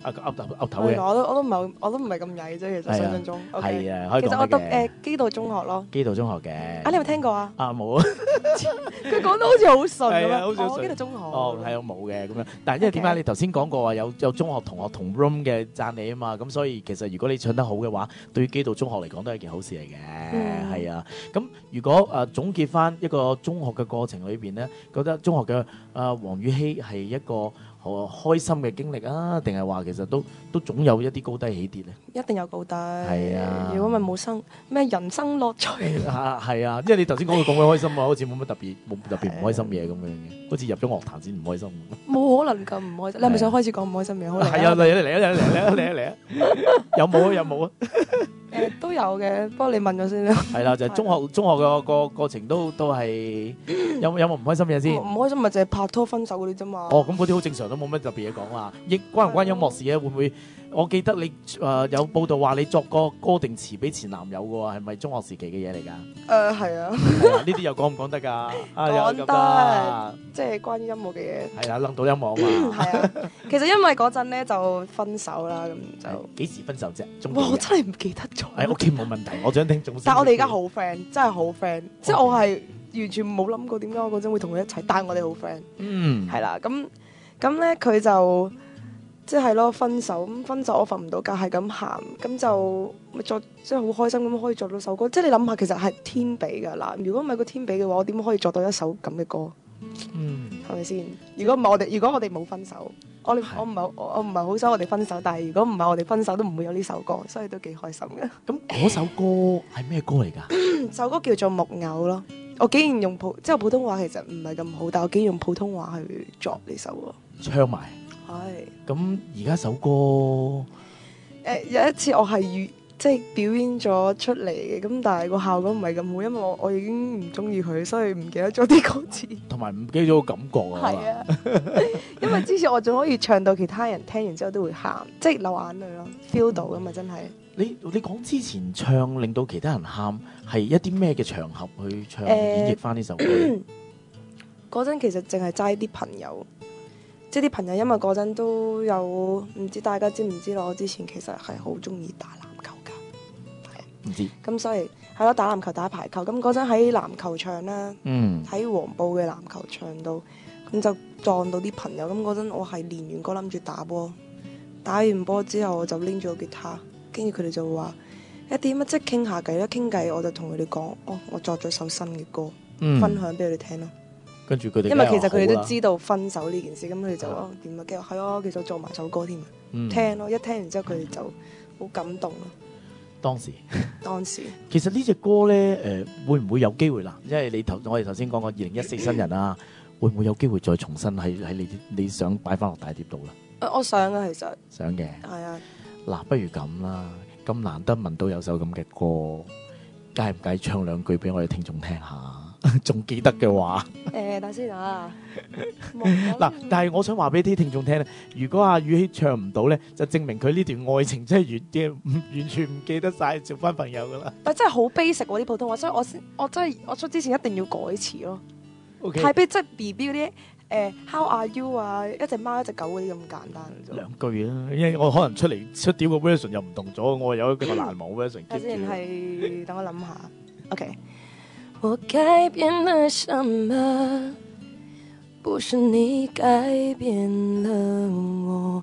F: 噏噏噏頭嘅。
D: 我都我都唔係我都唔係咁曳啫，其實想象中。
F: 係啊，可以講得嘅。
D: 其實我讀誒基道中學咯。
F: 基道中學嘅。
D: 啊，你有冇聽過啊？
F: 啊冇啊。
D: 佢講得好似好順咁樣。
F: 好似
D: 哦，基道中學。
F: 哦，係啊冇嘅咁樣。但係因為點解你頭先講過話有有中學同學同 room 嘅讚你啊嘛，咁所以其實如果你唱得好嘅話，對於基道中學嚟講都係一件好事嚟嘅。係啊。咁如果誒總結翻一個中學嘅過程裏邊咧，覺得中學嘅誒黃宇希係一個好開心嘅經歷啊，定係話其實都都總有一啲高低起跌咧？
D: 一定有高低。
F: 係啊。
D: 如果咪冇生咩人生樂趣。
F: 啊係啊，因為你頭先講佢咁鬼開心啊，好似冇乜特別冇特別唔開心嘢咁樣嘅，好似入咗樂壇先唔開心。冇
D: 可能咁唔開心，你係咪想開始講唔開心嘢？好嚟啊！
F: 係啊，嚟啊嚟啊嚟啊嚟啊嚟啊嚟啊！有冇啊？有冇啊？
D: 誒都有嘅，不過你問咗先啦。
F: 係啦，就係中學中學個個過程都都係有有冇唔開心嘢先？
D: 唔開心咪就係拍拖分手嗰啲啫嘛。
F: 哦，咁嗰啲好正常，都冇乜特別嘢講啦。亦關唔關音樂事咧？會唔會？我記得你誒有報道話你作個歌定詞俾前男友嘅喎，係咪中學時期嘅嘢嚟㗎？
D: 誒係啊。
F: 呢啲又講唔講得㗎？
D: 講得，即係關於音樂嘅嘢。
F: 係啊，諗到音樂啊嘛。
D: 係啊，其實因為嗰陣咧就分手啦，咁就
F: 幾時分手啫？
D: 哇！我真係唔記得咗。
F: 喺屋企冇問題，我想聽總。
D: 但係我哋而家好 friend，真係好 friend，即係我係完全冇諗過點解我嗰陣會同佢一齊，但係我哋好 friend。嗯，係啦，咁咁咧佢就即係咯分手，咁分手我瞓唔到覺，係咁喊，咁就咪作即係好開心咁可以作到首歌。即係你諗下，其實係天俾㗎嗱，如果唔係個天俾嘅話，我點可以作到一首咁嘅歌？嗯，係咪先？如果唔係我哋，如果我哋冇分手，我哋我唔係我唔係好想我哋分手，但係如果唔係我哋分手，都唔會有呢首歌，所以都幾開心嘅。
F: 咁嗰首歌係咩歌嚟㗎？
D: 首歌叫做木偶咯。我竟然用普即係普通話，其實唔係咁好，但我竟然用普通話去作呢首喎。
F: 唱埋。
D: 係。
F: 咁而家首歌，
D: 誒、呃、有一次我係預即係表演咗出嚟嘅，咁但係個效果唔係咁好，因為我我已經唔中意佢，所以唔記得咗啲歌詞，
F: 同埋唔記得咗個感覺啊。
D: 係啊，因為之前我仲可以唱到其他人聽完之後都會喊，即係流眼淚咯 ，feel 到噶嘛，真係。
F: 你你講之前唱令到其他人喊係一啲咩嘅場合去唱、呃、演繹翻呢首歌？
D: 嗰陣其實淨係齋啲朋友。即係啲朋友，因為嗰陣都有唔知大家知唔知咯？我之前其實係好中意打籃球㗎，係唔知咁所以係咯，打籃球打排球。咁嗰陣喺籃球場啦，嗯，喺黃埔嘅籃球場度，咁就撞到啲朋友。咁嗰陣我係練完歌諗住打波，打完波之後我就拎咗個吉他，跟住佢哋就話一啲乜即係傾下偈啦，傾偈我就同佢哋講，哦，我作咗首新嘅歌，嗯、分享俾佢哋聽咯。
F: 跟住佢哋，
D: 因為其實佢哋都知道分手呢件事，咁佢哋就話點啊？跟住係啊，其實做埋首歌添，嗯、聽咯，一聽完之後佢哋就好感動咯。
F: 當時，
D: 當時
F: 其實呢隻歌咧，誒、呃、會唔會有機會啦？因為你頭我哋頭先講過二零一四新人啊，會唔會有機會再重新喺喺你你想擺翻落大碟度啦？
D: 我想啊，其實
F: 想嘅，
D: 係啊。
F: 嗱，不如咁啦，咁難得聞到有首咁嘅歌，介唔介意唱兩句俾我哋聽眾聽下？仲記得嘅話，
D: 誒、欸，等先啊！
F: 嗱，但係我想話俾啲聽眾聽咧，如果阿宇希唱唔到咧，就證明佢呢段愛情真係完嘅，完全唔記得晒，做翻朋友噶啦。
D: 但真係好 basic 喎啲普通話，所以我先，我真係我出之前一定要改詞咯。
F: Okay.
D: 太 basic，即係 B B 嗰啲誒 How are you 啊，一隻貓一隻狗嗰啲咁簡單啫。兩
F: 句啦，因為我可能出嚟出碟個 version 又唔同咗，我有一個難忘 version。
D: 之前係等我諗下 ，OK。我改變了什麼？不是你改變了我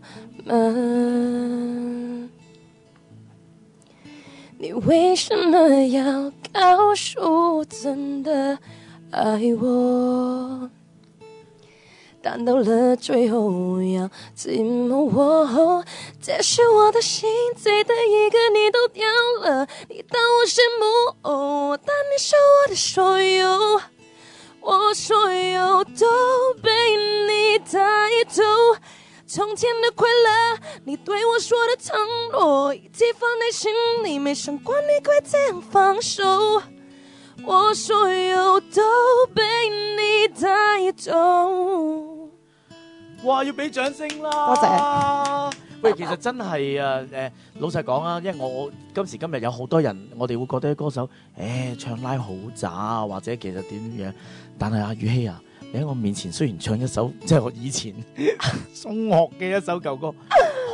D: 們。你為什麼要告訴我真的愛我？但到了最後要寂寞我，這是我的心碎的一個你都掉了，你當我是木偶，但你是我的所有，我所有都被你帶走。從前的快樂，你對我說的承諾，一直放在心裡，沒想過你會這樣放手，我所有都被你帶走。
F: 哇！要俾掌聲啦！
D: 多謝。
F: 喂，其實真係啊，誒，老實講啊，因為我今時今日有好多人，我哋會覺得啲歌手，誒，唱拉好渣，或者其實點樣，但係阿宇希啊，你喺我面前雖然唱一首，即係我以前中學嘅一首舊歌，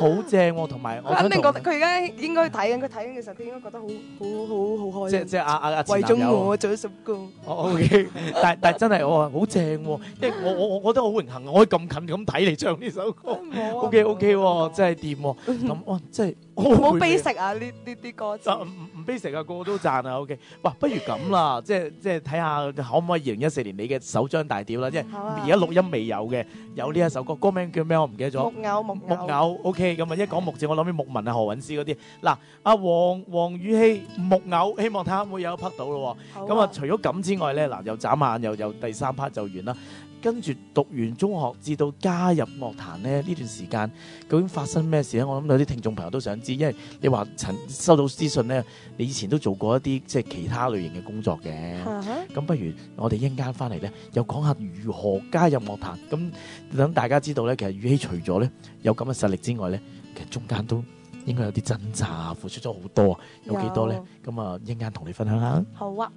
F: 好正喎，同埋我
D: 佢肯定覺
F: 想
D: 得佢而家應該睇緊，佢睇緊嘅時候，佢應該覺得好好好好開心。
F: 即即阿阿阿前
D: 為
F: 男友
D: 咗我做咗首歌。
F: 哦 OK，但但真係我話好正喎，因為我我我覺得好榮幸，我可以咁近咁睇你唱呢首歌。OK OK 喎，真係掂喎。咁哇，真係
D: 好 basic 啊！呢呢啲歌詞。
F: 唔唔唔 basic 啊，個個都讚啊。OK，哇，不如咁啦，即係即係睇下可唔可以二零一四年你嘅首張大碟啦，即係而家錄音未有嘅，有呢一首歌，歌名叫咩？我唔記得咗。
D: 木偶木
F: 木偶 OK，咁啊一講木字，我諗起木文啊、何韻詩嗰啲。嗱，阿黃黃宇希木偶，希望睇下會唔會有一匹到咯。咁啊，除咗咁之外咧，嗱又眨眼又又第三 part 就完啦。跟住讀完中學至到加入樂壇咧，呢段時間究竟發生咩事咧？我諗有啲聽眾朋友都想知，因為你話曾收到資訊咧，你以前都做過一啲即係其他類型嘅工作嘅。咁、uh-huh. 不如我哋一陣間翻嚟咧，又講下如何加入樂壇。咁等大家知道咧，其實宇希除咗咧有咁嘅實力之外咧，其實中間都應該有啲掙扎，付出咗好多啊！有幾多咧？咁啊，一陣間同你分享下。
D: 好啊。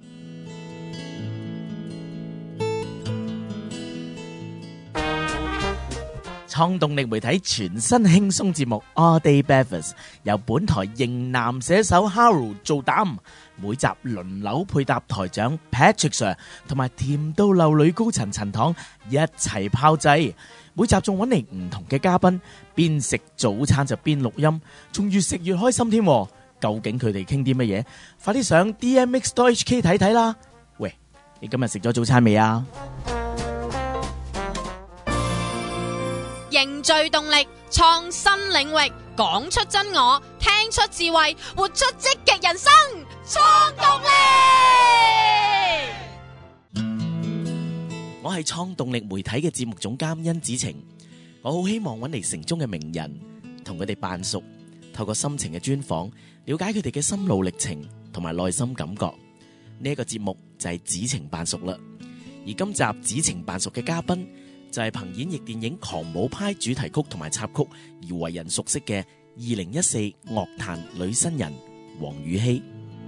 E: 創動力媒體全新輕鬆節目 All Day Breakfast 由本台型男寫手 Harold 做膽，每集輪流配搭台長 Patrick Sir 同埋甜到流女高層陳糖一齊炮製，每集仲揾嚟唔同嘅嘉賓，邊食早餐就邊錄音，仲越食越開心添。究竟佢哋傾啲乜嘢？快啲上 D M X dot H K 睇睇啦！喂，你今日食咗早餐未啊？
A: 凝聚動力，創新領域，講出真我，聽出智慧，活出積極人生，創動力。
E: 我係創動力媒體嘅節目總監甄子晴，我好希望揾嚟城中嘅名人，同佢哋扮熟，透過心情嘅專訪，了解佢哋嘅心路歷程同埋內心感覺。呢一個節目就係子晴扮熟啦。而今集子晴扮熟嘅嘉賓，就係憑演繹電影《狂舞派》主題曲同埋插曲而為人熟悉嘅二零一四樂壇女新人黃宇希。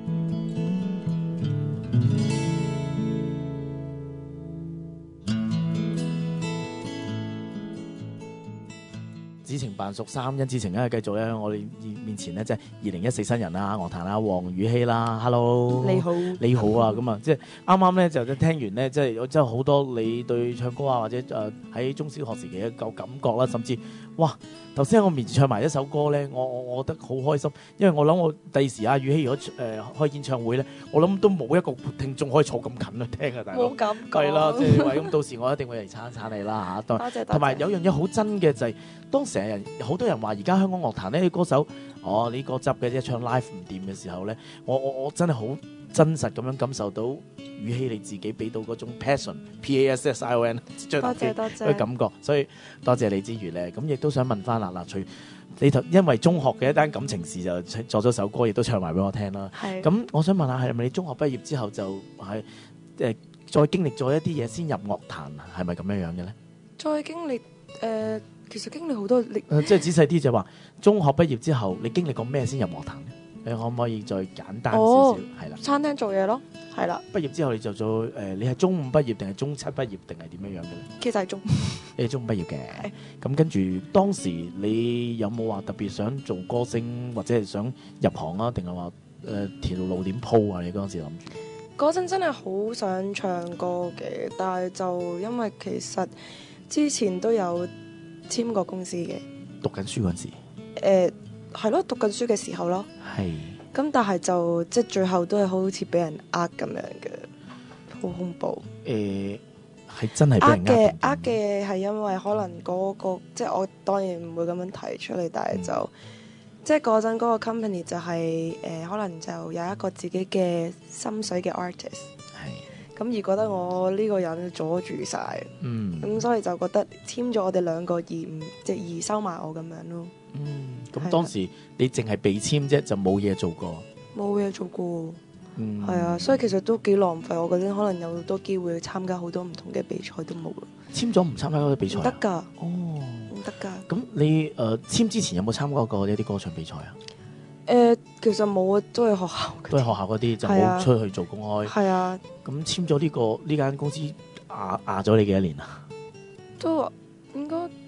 F: 子晴扮熟三，甄子晴咧繼續咧，我哋面前咧即係二零一四新人啦，樂壇啦，黃宇希啦 ，Hello，
D: 你好，
F: 你好啊，咁啊，即係啱啱咧就聽完咧，即係即係好多你對唱歌啊，或者誒喺、呃、中小學時期嘅舊感覺啦，甚至哇，頭先喺我面前唱埋一首歌咧，我我我覺得好開心，因為我諗我第時阿宇希如果誒、呃、開演唱會咧，我諗都冇一個聽眾可以坐咁近去聽啊，大佬，
D: 冇咁
F: 係啦，即係咁到時我一定會嚟撐一撐你啦嚇，多謝，同埋有樣嘢好真嘅就係、是、當成日好多人話而家香港樂壇呢啲歌手，哦呢歌執嘅啫，唱 live 唔掂嘅時候咧，我我我真係好真實咁樣感受到宇希你自己俾到嗰種 passion，P A S S I O N， 多謝多謝嘅感覺，所以多謝你之餘咧，咁亦都想問翻啦嗱，除你因為中學嘅一單感情事就作咗首歌，亦都唱埋俾我聽啦。咁我想問下，係咪你中學畢業之後就係誒再經歷咗一啲嘢先入樂壇，係咪咁樣樣嘅咧？再經歷誒。呃其實經歷好多，你、呃、即係仔細啲就話，中學畢業之後，你經歷過咩先入樂壇？你可唔可以再簡單少少？係啦、哦，餐廳做嘢咯，係啦。畢業之後你就做誒、呃，你係中五畢業定係中七畢業定係點樣樣嘅咧？其實係中，你係中五畢業嘅。咁跟住當時你有冇話特別想做歌星，或者係想入行啊？定係話誒條路點鋪啊？你嗰陣時諗住？嗰陣真係好想唱歌嘅，但係就因為其實之前都有簽過公司嘅，讀緊書嗰陣時，誒係咯，讀緊書嘅時候咯，係。咁但係就即係最後都係好似俾人呃咁樣嘅，好恐怖。誒係真係俾人呃嘅，呃嘅係因為可能嗰個即係我當然唔會咁樣提出嚟，但係就、嗯、即係嗰陣嗰個 company 就係誒可能就有一個自己嘅心水嘅 artist。咁而覺得我呢個人阻住晒，咁、嗯、所以就覺得簽咗我哋兩個而唔即係而收埋我咁樣咯。嗯，咁當時你淨係被簽啫，就冇嘢做過。冇嘢做過，嗯，係啊，所以其實都幾浪費。我嗰陣可能有好多機會去參加好多唔同嘅比賽都冇啦。簽咗唔參加嗰啲比賽？唔得㗎，哦，唔得㗎。咁你誒、呃、簽之前有冇參加過一啲歌唱比賽啊？誒、呃，其實冇啊，都係學校，都係學校嗰啲，就冇出去做公開。係啊，咁簽咗呢個呢間公司壓壓咗你幾多年啊？都應該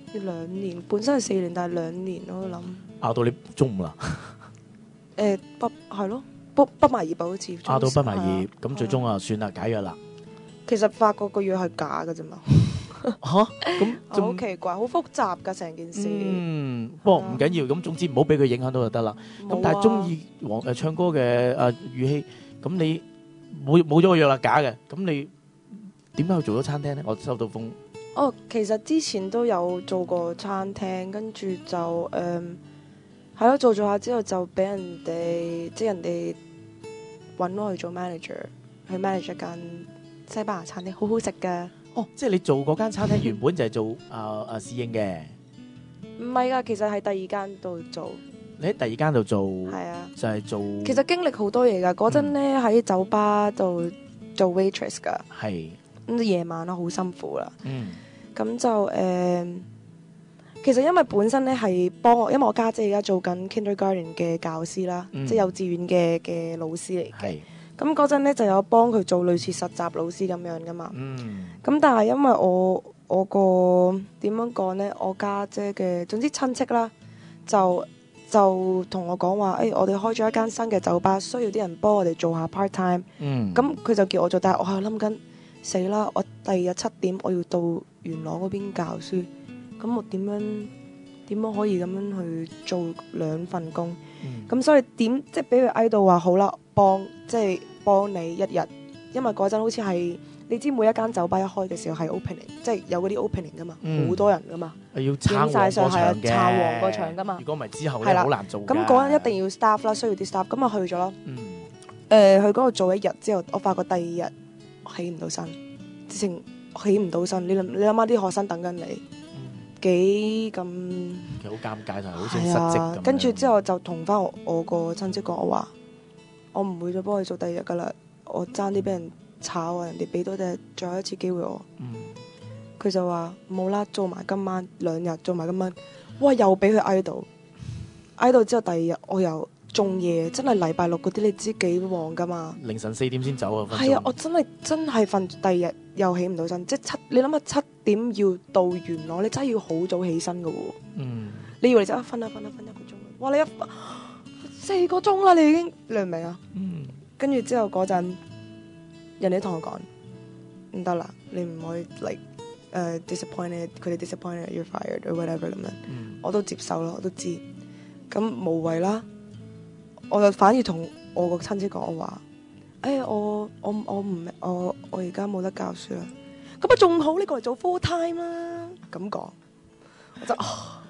D: 兩年，本身係四年，但係兩年咯，我諗。
F: 拗到你中五啦？
D: 誒，畢係咯，畢畢埋業好似。
F: 拗到畢埋業，咁最終啊算啦，解約啦。
D: 其實發覺個約係假嘅啫嘛。
F: 嚇，咁
D: 好奇怪，好複雜㗎成件事。
F: 嗯，不過唔緊要，咁總之唔好俾佢影響到就得啦。咁但係中意黃誒唱歌嘅阿予希，咁你冇冇咗個約啦，假嘅，咁你點解去做咗餐廳咧？我收到風。
D: 哦，其實之前都有做過餐廳，跟住就誒係咯，做做下之後就俾人哋即係人哋揾我去做 manager， 去 manage 一間西班牙餐廳，好好食㗎。
F: 哦，即係你做嗰間餐廳原本就係做啊啊侍應嘅？
D: 唔係㗎，其實係第二間度做。
F: 你喺第二間度做？係
D: 啊，
F: 就係做。
D: 其實經歷好多嘢㗎，嗰陣咧喺酒吧度做 waitress 㗎。
F: 係。
D: 咁夜晚啦，好辛苦啦。
F: 嗯。
D: 咁就誒、呃，其實因為本身咧係幫我，因為我家姐而家做緊 kindergarten 嘅教師啦，嗯、即係幼稚園嘅嘅老師嚟嘅。咁嗰陣咧就有幫佢做類似實習老師咁樣噶嘛。咁、嗯、但係因為我我個點樣講咧，我家姐嘅總之親戚啦，就就同我講話，誒、欸、我哋開咗一間新嘅酒吧，需要啲人幫我哋做下 part time。咁佢就叫我做，但係我係諗緊。死啦！我第二日七點我要到元朗嗰邊教書，咁我點樣點樣可以咁樣去做兩份工？咁、嗯、所以點即係俾佢嗌到話好啦，幫即係幫你一日，因為嗰陣好似係你知每一間酒吧一開嘅時候係 opening， 即係有嗰啲 opening 噶嘛，好、嗯、多人噶嘛，
F: 要撐旺個場嘅，
D: 撐旺個場噶嘛。
F: 如果唔係之後咧好難做。
D: 咁嗰陣一定要 staff 啦，需要啲 staff， 咁啊去咗咯。誒、嗯呃，去嗰度做一日之後，我發覺第二日。起唔到身，直情起唔到身。你諗你諗下啲學生等緊你，幾咁
F: 其實好尷尬同埋好似失職咁。
D: 跟住之後就同翻我我個親戚講，我話我唔會再幫佢做第二日噶啦，我爭啲俾人炒啊！人哋俾多隻最後一次機會我。佢、嗯、就話冇啦，做埋今晚兩日，做埋今晚，哇！又俾佢挨到，挨到之後第二日我又。仲夜，真係禮拜六嗰啲，你知幾旺噶嘛？
F: 凌晨四點先走啊！
D: 係啊，我真係真係瞓，第二日又起唔到身，即係七，你諗下七點要到元朗，你真係要好早起身噶喎。嗯。你以為你就啊瞓啊瞓啊瞓一個鐘，哇！你一四個鐘啦，你已經你明唔明啊？嗯。跟住之後嗰陣，人哋同我講唔得啦，你唔可以 like 誒、uh, disappointed， 佢哋 disappointed，you're fired or whatever 咁樣。嗯。我都接受咯，我都知，咁無謂啦。我就反而同我個親戚講，我話：哎呀，我我我唔我我而家冇得教書啦。咁啊仲好，你過嚟做 full time 啦。咁講，我就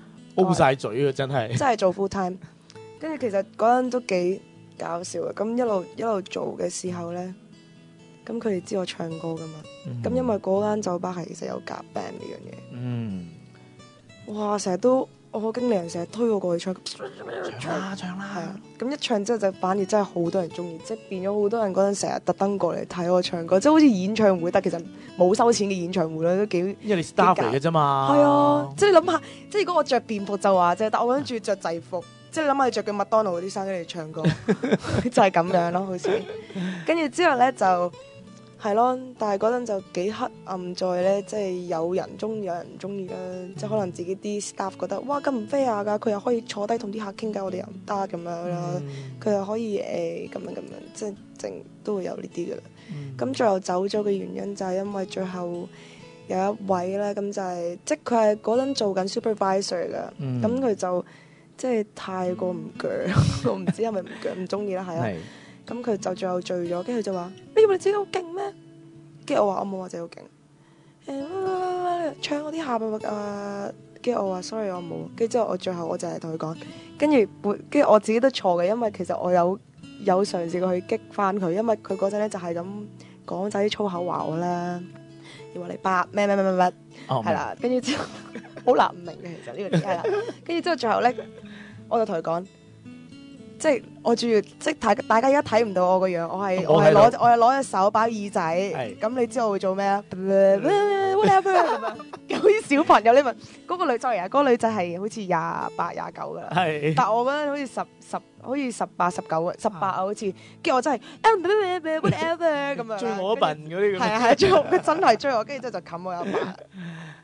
F: O 晒嘴啊！真係
D: 真係做 full time。跟住其實嗰陣都幾搞笑嘅。咁一路一路做嘅時候咧，咁佢哋知我唱歌噶嘛。咁、嗯、因為嗰間酒吧係其實有夾 band 呢樣嘢。嗯。哇！成日都〜我個經理人成日推我過去唱，
F: 唱啦唱啦，
D: 係啊！咁一唱之後就反而真係好多人中意，即係變咗好多人嗰陣成日特登過嚟睇我唱歌，即係好似演唱會，但其實冇收錢嘅演唱會啦，都幾
F: 因為你 staff 嚟嘅啫嘛。
D: 係啊，即係你諗下，即係如果我着便服就話啫，但我諗住着制服，即係你諗下你着嘅麥當勞嗰啲衫跟住唱歌，就係咁樣咯，好似。跟住之後咧就。係咯，但係嗰陣就幾黑暗在咧，即係有人中意，有人唔中意啦。即係可能自己啲 staff 覺得，哇咁唔 fair 㗎，佢又可以坐低同啲客傾偈，我哋又唔得咁樣啦。佢、嗯、又可以誒咁樣咁樣，即係淨都會有呢啲㗎啦。咁、嗯、最後走咗嘅原因就係因為最後有一位咧，咁就係、是、即係佢係嗰陣做緊 supervisor 㗎，咁、嗯、佢就即係太過唔鋸，我唔知係咪唔鋸唔中意啦，係啊。咁佢就最後醉咗，跟住佢就話：你以為你自己好勁咩？跟住我話：我冇話自己好勁。誒，唱嗰啲下邊啊，跟住我話：sorry，我冇。跟住之後我最後我就係同佢講，跟住跟住我自己都錯嘅，因為其實我有有嘗試過去激翻佢，因為佢嗰陣咧就係咁講晒啲粗口話我啦，要話你白咩咩咩咩咩，係啦。跟住之後好難唔明嘅，其實呢個係啦。跟住之後最後咧，我就同佢講。即係我仲要，即係大大家而家睇唔到我個樣，我係我係攞我係攞隻手擺耳仔，咁你知我會做咩啊 ？whatever 咁樣，好似小朋友你問嗰個女仔啊，嗰個女仔係好似廿八廿九噶啦，但係我覺得好似十十好似十八十九十八啊，好似，跟住我真係 whatever 咁樣，
F: 追我一笨嗰啲，
D: 係啊係啊，追我佢真係追我，跟住之後就冚我一巴。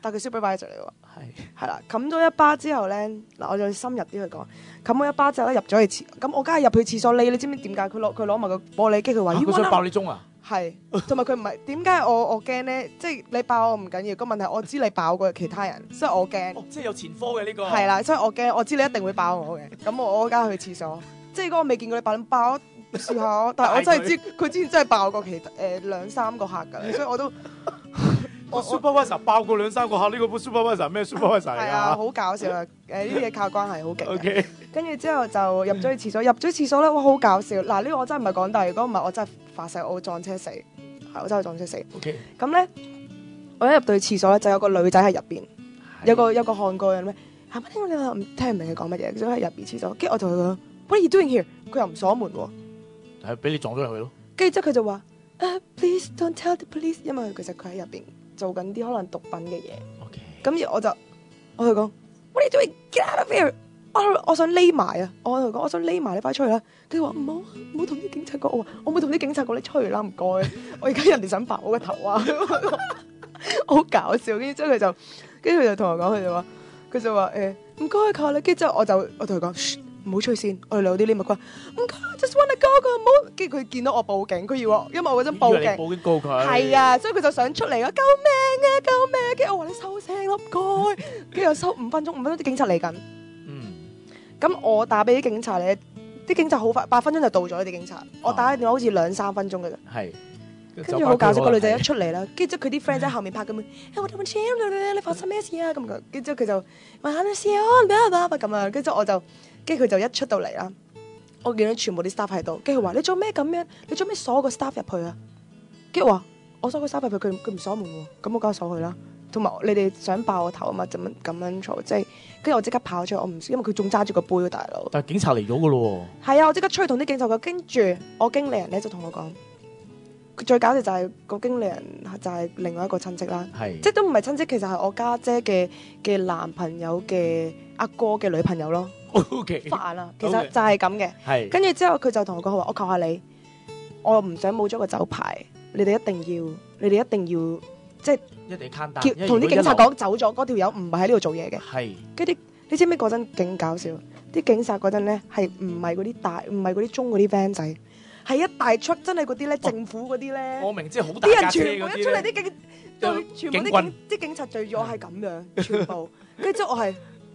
D: 但係佢 supervisor 嚟喎，係係啦，冚咗一巴之後咧，嗱我再深入啲去講，冚咗一巴之後咧入咗去廁，咁我梗係入去廁所匿，你知唔知點解？佢攞佢攞埋個玻璃機，佢話
F: 佢想爆你鐘啊！
D: 係，同埋佢唔係點解我我驚咧？即係你爆我唔緊要，個問題我知你爆過其他人，所以我驚。
F: 哦，即係有前科嘅呢個。
D: 係啦，所以我驚，我知你一定會爆我嘅，咁我我梗係去廁所。即係如果我未見過你爆，爆試下，但係我真係知佢之前真係爆過其誒兩三個客㗎，所以我都。
F: 我 supervisor 爆過兩三個客，呢個 supervisor 咩 supervisor 啊？
D: 係啊，好搞笑啊！誒呢啲嘢靠關係好勁。
F: OK。跟
D: 住之後就入咗去廁所，入咗廁所咧，哇好搞笑！嗱呢個我真係唔係講大，如果唔係我真係發誓我會撞車死，係我真係撞車死。
F: OK。
D: 咁咧，我一入到去廁所咧，就有個女仔喺入邊，有個有個韓國人咩？係咪聽你話聽唔明佢講乜嘢？咁喺入邊廁所，跟住我同佢講 What are you doing here？ 佢又唔鎖門喎，
F: 係俾你撞咗入去咯。
D: 跟住之後佢就話誒 Please don't tell the police， 因為其實佢喺入邊做緊啲可能毒品嘅嘢。
F: OK。咁
D: 而我就我同佢講 What are you doing? Get out of here！ 我我想匿埋啊！我同佢講我想匿埋，你快出去啦！佢話唔好唔好同啲警察講，我話我冇同啲警察講，你出去啦唔該。我而家人哋想爆我個頭啊！好搞笑。跟住之後佢就跟住佢就同我講，佢就話佢就話誒唔該靠你。跟住之後我就我同佢講唔好出去先，我哋留啲匿物。佢話唔該 just wanna go， 佢話唔好。跟住佢見到我報警，佢要我，因為我嗰陣報警，
F: 報警告佢。
D: 係啊，所以佢就想出嚟啊！救命啊！救命！跟住我話你收聲啦，唔該。跟住又收五分鐘，五分鐘啲警察嚟緊。嗯。咁我打俾啲警察咧，啲警察好快，八分鐘就到咗啲警察。我打嘅電話好似兩三分鐘嘅啫。係。跟住好搞笑，個女仔一出嚟啦，跟住佢啲 friend 喺後面拍咁樣，我哋問車你發生咩事啊？咁嘅，跟住佢就話下咩事啊？咁啊，跟住我就。跟住佢就一出到嚟啦，我見到全部啲 staff 喺度，跟住佢話你做咩咁樣？你做咩鎖個 staff 入去啊？跟住話我鎖個 staff 入去，佢佢唔鎖門喎，咁我梗係鎖佢啦。同埋你哋想爆我頭啊嘛，就咁咁樣嘈，即係跟住我即刻跑出去，我唔因為佢仲揸住個杯，大佬。但係警察嚟咗噶咯喎。係啊，我即刻出去同啲警察講，跟住我經理人咧就同我講，佢最搞笑就係個經理人就係另外一個親戚啦，即係都唔係親戚，其實係我家姐嘅嘅男朋友嘅阿哥嘅女朋友咯。O.K. 煩啊，其實就係咁嘅。係，跟住之後佢就同我講話，我求下你，我唔想冇咗個酒牌，你哋一定要，你哋一定要，即係一定要叫同啲警察講走咗，嗰條友唔係喺呢度做嘢嘅。係，跟住你知唔知嗰陣勁搞笑？啲警察嗰陣咧係唔係嗰啲大，唔係嗰啲中嗰啲 van 仔，係一大出真係嗰啲咧政府嗰啲咧。我明，即係好大架車嗰啲咧。啲人全部一出嚟，啲警對全部啲警啲警察對住我係咁樣，全部。跟住之後我係。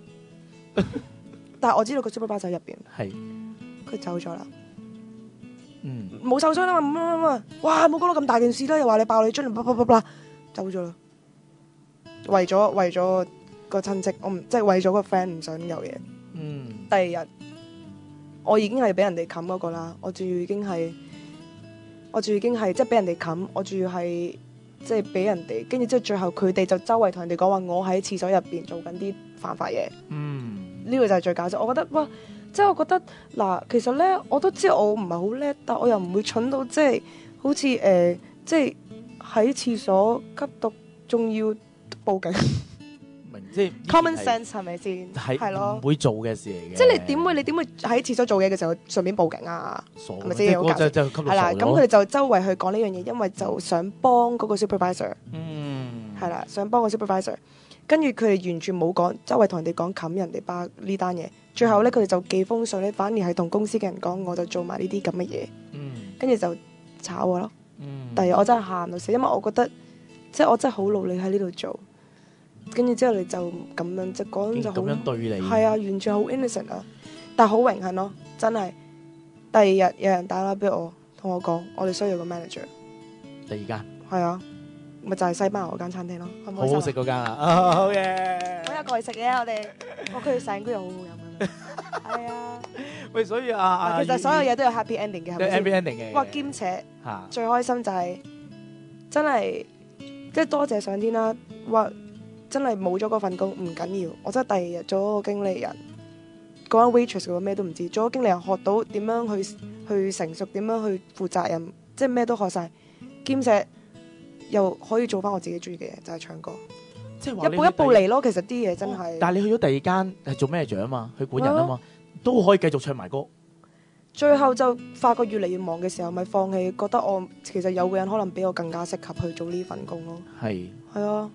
D: 但係我知道個 supervisor 入邊，係佢走咗啦，嗯，冇受傷啦嘛，哇，冇講到咁大件事啦，又話你爆你樽，啪啪啪啪，走咗啦，為咗為咗個親戚，我唔即係為咗個 friend 唔想有嘢，嗯，第二日我已經係俾人哋冚嗰個啦，我仲要已經係，我仲已經係即係俾人哋冚，我仲要係即係俾人哋，跟住之後最後佢哋就周圍同人哋講話，我喺廁所入邊做緊啲犯法嘢，嗯。呢個就係最搞笑，我覺得哇，即係我覺得嗱，其實咧我都知我唔係好叻，但我又唔會蠢到即係好似誒、呃，即係喺廁所吸毒，仲要報警。明即係 common sense 係咪先？係係咯，唔會做嘅事嚟嘅。即係你點會你點會喺廁所做嘢嘅時候順便報警啊？係咪先？好搞笑。係啦，咁佢哋就周圍去講呢樣嘢，因為就想幫嗰個 supervisor。嗯。係啦，想幫個 supervisor。跟住佢哋完全冇講，周圍同人哋講冚人哋巴呢單嘢。最後咧，佢哋就寄封信咧，反而係同公司嘅人講，我就做埋呢啲咁嘅嘢。嗯。跟住就炒我咯。嗯。但係我真係喊到死，因為我覺得即係我真係好努力喺呢度做。跟住之後你就咁樣，即係嗰陣就好。咁樣對你。係啊，完全好 innocent 啊！但係好榮幸咯，真係。第二日有人打電話俾我，同我講，我哋需要個 manager。第二間。係啊。咪就係西班牙嗰間餐廳咯，好好食嗰間啊！好嘢，我有過去食嘢，我哋我佢成個又好好飲嘅，係啊。喂，所以啊啊，其實所有嘢都有 happy ending 嘅，係咪先 happy ending 嘅？哇，兼且最開心就係真係即係多謝上天啦！哇，真係冇咗嗰份工唔緊要，我真係第二日做咗個經理人，嗰間 waitress 嗰個咩都唔知，做咗經理人學到點樣去去成熟，點樣去負責任，即係咩都學晒，兼且。又可以做翻我自己中意嘅嘢，就係、是、唱歌，即係一步一步嚟咯。其實啲嘢真係、哦，但係你去咗第二間係做咩獎啊嘛？去管人啊嘛，都可以繼續唱埋歌。最後就發覺越嚟越忙嘅時候，咪放棄，覺得我其實有個人可能比我更加適合去做呢份工咯。係係啊，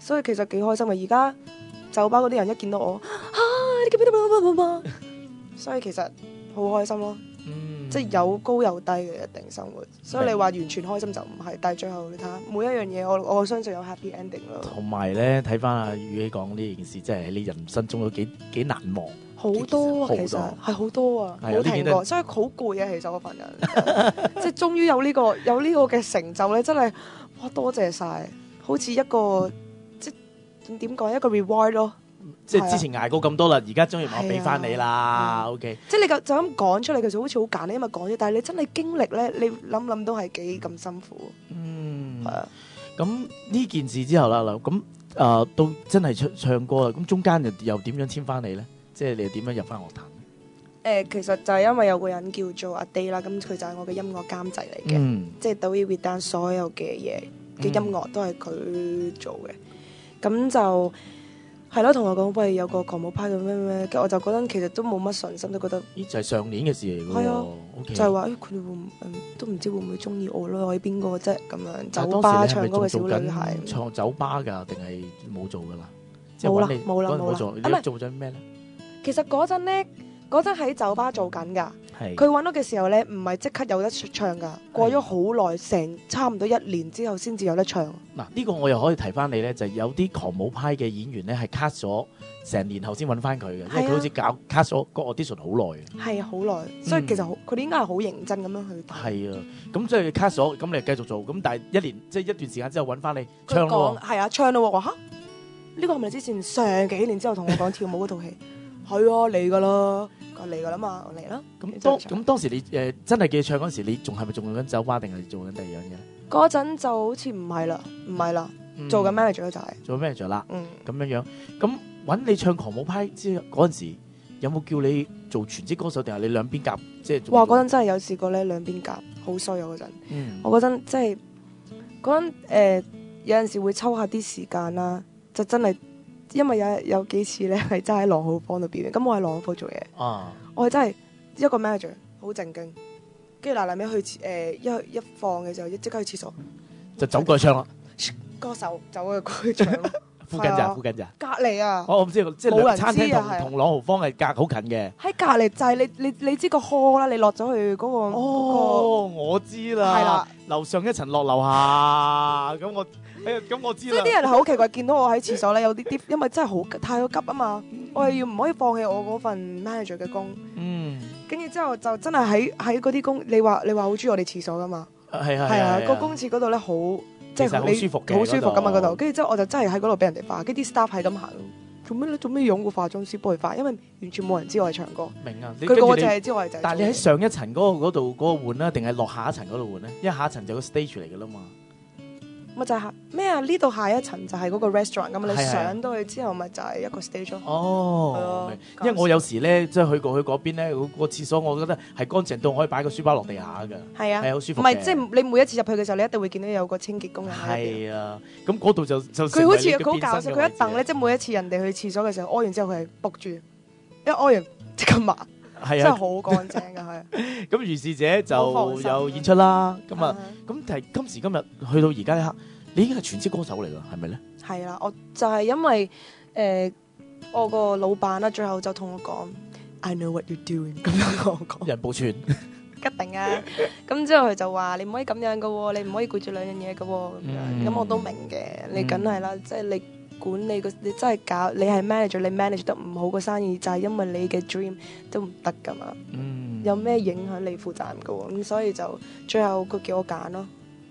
D: 所以其實幾開心嘅。而家酒吧嗰啲人一見到我，啊，你記唔記得？所以其實好開心咯。嗯、即係有高有低嘅一定生活，所以你話完全開心就唔係，但係最後你睇下每一樣嘢，我我相信有 happy ending 咯。
F: 同埋咧，睇翻阿宇希講呢件事，即係喺你人生中都幾幾難忘。
D: 好多啊，其實係好多啊，冇停過，所以好攰啊。其實我份人，即係終於有呢個有呢個嘅成就咧，真係哇多謝晒，好似一個即係點講一個 reward 咯。
F: 即係之前捱過咁多啦，而家終於我俾翻你啦。OK，
D: 即係你就就咁講出嚟，其實好似好簡單，因為講咗，但係你真係經歷咧，你諗諗都係幾咁辛苦。
F: 嗯，係啊。咁呢件事之後啦，咁誒、呃、到真係唱唱歌啦，咁中間又又點樣簽翻你咧？即係你又點樣入翻樂壇？誒、
D: 呃，其實就係因為有個人叫做阿 Day 啦，咁佢就係我嘅音樂監製嚟嘅，嗯、即係 The Way We Dance 所有嘅嘢嘅音樂都係佢做嘅，咁、嗯、就。係咯，同我講，喂，有個狂舞派咁咩咩，跟住我就覺得其實都冇乜信心，都覺得
F: 咦，就係上年嘅事嚟㗎喎。係啊，
D: 就係話誒，佢哋會唔都唔知會唔會中意我咯？我係邊個啫？咁樣酒吧唱歌嘅小女孩，
F: 唱酒吧㗎定係冇做㗎啦？
D: 冇啦，冇啦，冇啦。
F: 你做咗咩咧？
D: 其實嗰陣咧，嗰陣喺酒吧做緊㗎。佢揾我嘅時候咧，唔係即刻有得唱㗎，過咗好耐，成差唔多一年之後先至有得唱。
F: 嗱，呢個我又可以提翻你咧，就係、有啲狂舞派嘅演員咧係 cast 咗成年後先揾翻佢嘅，因為佢好似搞 cast 咗個 audition 好耐嘅。係啊，好耐，所以其實佢哋應該係好認真咁樣去打。係啊，咁即係 cast 咗，咁你繼續做，咁但係一年即係一段時間之後揾翻你唱咯。係啊，唱咯喎，嚇！呢個係咪之前上幾年之後同我講跳舞嗰套戲？係啊，嚟㗎啦。嚟噶啦嘛，我嚟啦。咁當咁當時你誒、呃、真係記唱嗰時，你仲係咪仲用緊酒吧定係做緊第二樣嘢？嗰陣就好似唔係啦，唔係啦，嗯、做緊 manager 就係、是、做 manager 啦。嗯，咁樣樣。咁揾你唱狂舞派之嗰陣時，有冇叫你做全職歌手定係你兩邊夾？即係哇！嗰陣真係有試過咧，兩邊夾好衰啊！嗰陣，嗯、我嗰陣即係嗰陣誒有陣時會抽下啲時間啦，就真係。因為有有幾次咧係真係喺朗豪坊度表演，咁我喺朗豪坊做嘢，啊、我係真係一個 manager 好正經，跟住嗱嗱尾去誒、呃、一一放嘅時候，即刻去廁所就走過去唱啦，歌手走過去唱咯，附近咋？附近咋？隔離啊！我唔知，即係兩餐廳同同朗豪坊係隔好近嘅，喺隔離就係你你你知個 hall 啦，你落咗去嗰個哦，嗰個、我知啦，係啦，樓上一層落樓下，咁我。咁、哎、我知啦。即係啲人好奇怪，見到我喺廁所咧，有啲啲，因為真係好太急啊嘛，嗯、我係要唔可以放棄我嗰份 manager 嘅工。嗯。跟住之後就真係喺喺嗰啲工，你話你話好中意我哋廁所噶嘛？係係係啊，個公廁嗰度咧好，即係好舒服嘅，好舒服噶嘛嗰度。跟住之後我就真係喺嗰度俾人哋化，跟住啲 staff 係咁行，做咩咧？做咩用個化妝師幫佢化？因為完全冇人知我係唱歌。明啊，佢個就係知我係就係。但係你喺上一層嗰個嗰度嗰個換啦，定係落下一層嗰度換咧？因為下一層就個 stage 嚟噶啦嘛。咪就係咩啊？呢度下一層就係嗰個 restaurant 咁，你上到去之後咪就係一個 stage 咯。哦，因為我有時咧即係去過去嗰邊咧，嗰個廁所我覺得係乾淨到可以擺個書包落地下㗎。係啊，係好舒服。唔係即係你每一次入去嘅時候，你一定會見到有個清潔工人喺入邊。係啊，咁嗰度就就佢好似佢好搞笑，佢一凳咧，即係每一次人哋去廁所嘅時候屙完之後，佢係仆住，一屙完即刻抹。係啊，真係好乾淨㗎，係。咁如是者就有演出啦。咁啊，咁但係今時今日去到而家呢刻，你已經係全職歌手嚟㗎，係咪咧？係啦，我就係因為誒、呃、我個老闆啦，最後就同我講 I know what you're doing 咁樣同我講。人報串，一定啊！咁之後佢就話你唔可以咁樣㗎喎，你唔可以顧住兩樣嘢㗎喎，咁樣。咁、嗯、我都明嘅，你梗係啦，即係、嗯、你。管理個你真係搞，你係 manager，你 manage 得唔好個生意，就係、是、因為你嘅 dream 都唔得噶嘛。嗯、有咩影響你負責任噶喎？咁所以就最後佢叫我揀咯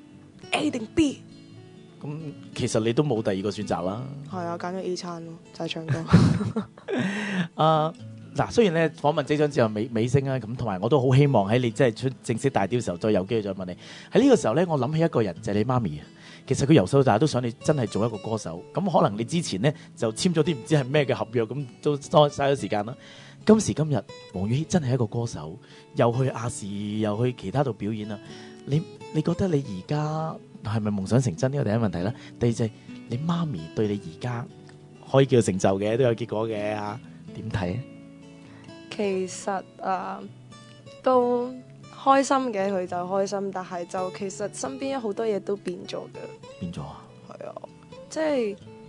F: ，A 定 B。咁其實你都冇第二個選擇啦。係啊，揀咗 A 餐咯，就係、是、唱歌。啊嗱，雖然咧訪問即將之後尾尾聲啊，咁同埋我都好希望喺你真係出正式大雕嘅時候，再有機會再問你。喺呢個時候咧，我諗起一個人就係、是、你媽咪啊。其實佢由細到大都想你真係做一個歌手，咁可能你之前呢就簽咗啲唔知係咩嘅合約，咁都嘥咗時間啦。今時今日，黃宇希真係一個歌手，又去亞視，又去其他度表演啦。你你覺得你而家係咪夢想成真？呢個第一問題啦。第二就係你媽咪對你而家可以叫做成就嘅，都有結果嘅嚇，點睇？其實啊，都。開心嘅佢就開心，但係就其實身邊有好多嘢都變咗嘅。變咗啊？係啊，即係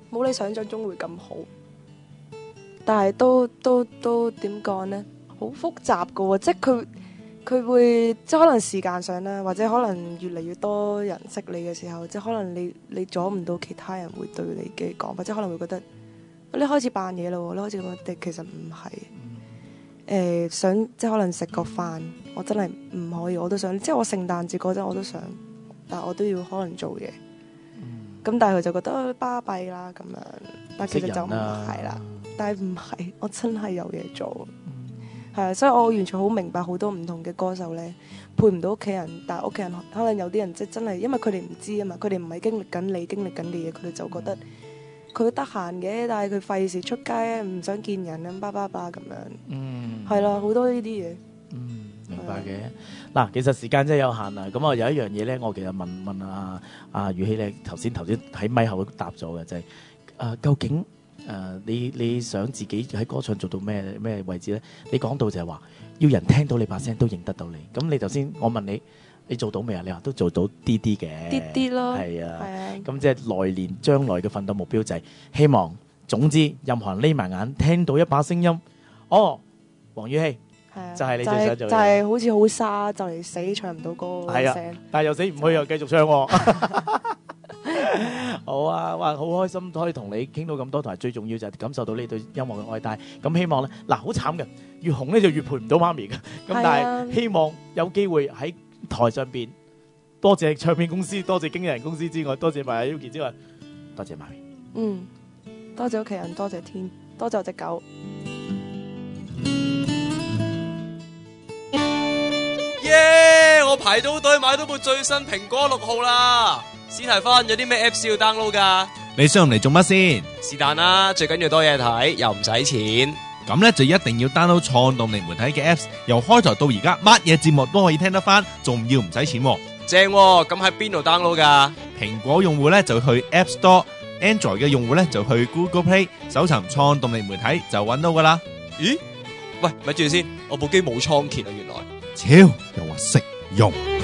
D: 冇你想象中會咁好，但係都都都點講呢？好複雜噶喎，即係佢佢會即係可能時間上啦，或者可能越嚟越多人識你嘅時候，即係可能你你阻唔到其他人會對你嘅講法，即係可能會覺得你開始扮嘢啦喎，你開始咁樣，其實唔係。誒、呃、想即係可能食個飯，我真係唔可以，我都想，即係我聖誕節嗰陣我都想，但係我都要可能做嘢。咁、嗯、但係佢就覺得巴閉啦咁樣，但其實就唔係啦。但係唔係，我真係有嘢做，係啊、嗯，所以我完全好明白好多唔同嘅歌手咧，配唔到屋企人，但係屋企人可能有啲人即係真係，因為佢哋唔知啊嘛，佢哋唔係經歷緊你經歷緊嘅嘢，佢哋就覺得。佢得閒嘅，但係佢費事出街，唔想見人咁，巴巴巴咁樣。嗯，係啦，好多呢啲嘢。
F: 嗯，明白嘅。嗱，其實時間真係有限啦。咁啊，有一樣嘢咧，我其實問問阿阿宇希咧，頭先頭先喺咪後都答咗嘅，就係、是、誒、呃，究竟誒、呃、你你想自己喺歌唱做到咩咩位置咧？你講到就係話，要人聽到你把聲都認得到你。咁你頭先我問你。你做到未啊？你話都做到啲啲嘅，
D: 啲啲咯，
F: 係啊，咁即係來年將來嘅奮鬥目標就係希望，總之任何人匿埋眼聽到一把聲音，哦，黃宇希，就係、是、你最想做嘅，
D: 就係、是、好似好沙就嚟死唱唔到歌嘅聲，
F: 係啊，但係又死唔去又繼續唱喎。好啊，哇，好開心可以同你傾到咁多，同埋最重要就係感受到你對音樂嘅愛戴。咁希望咧，嗱，好慘嘅，越紅咧就越陪唔到媽咪嘅，咁但係希望有機會喺台上邊，多謝唱片公司，多謝經紀人公司之外，多謝埋阿 Yuki 之外，多謝媽咪。
D: 嗯，多謝屋企人，多謝天，多謝我隻狗。
J: 耶！我排到隊買到部最新蘋果六號啦。先係分有啲咩 Apps 要 download 噶？
K: 你上嚟做乜先？
J: 是但啦，最緊要多嘢睇，又唔使錢。
K: 咁咧就一定要 download 創動力媒體嘅 Apps， 由開台到而家，乜嘢節目都可以聽得翻，仲要唔使錢。
J: 正喎，咁喺邊度 download 噶？
K: 蘋果用戶咧就去 App Store，Android 嘅用戶咧就去 Google Play， 搜尋創動力媒體就揾到噶啦。
J: 咦？喂，咪住先，我部機冇倉頡啊，原來。
K: 超又話識用。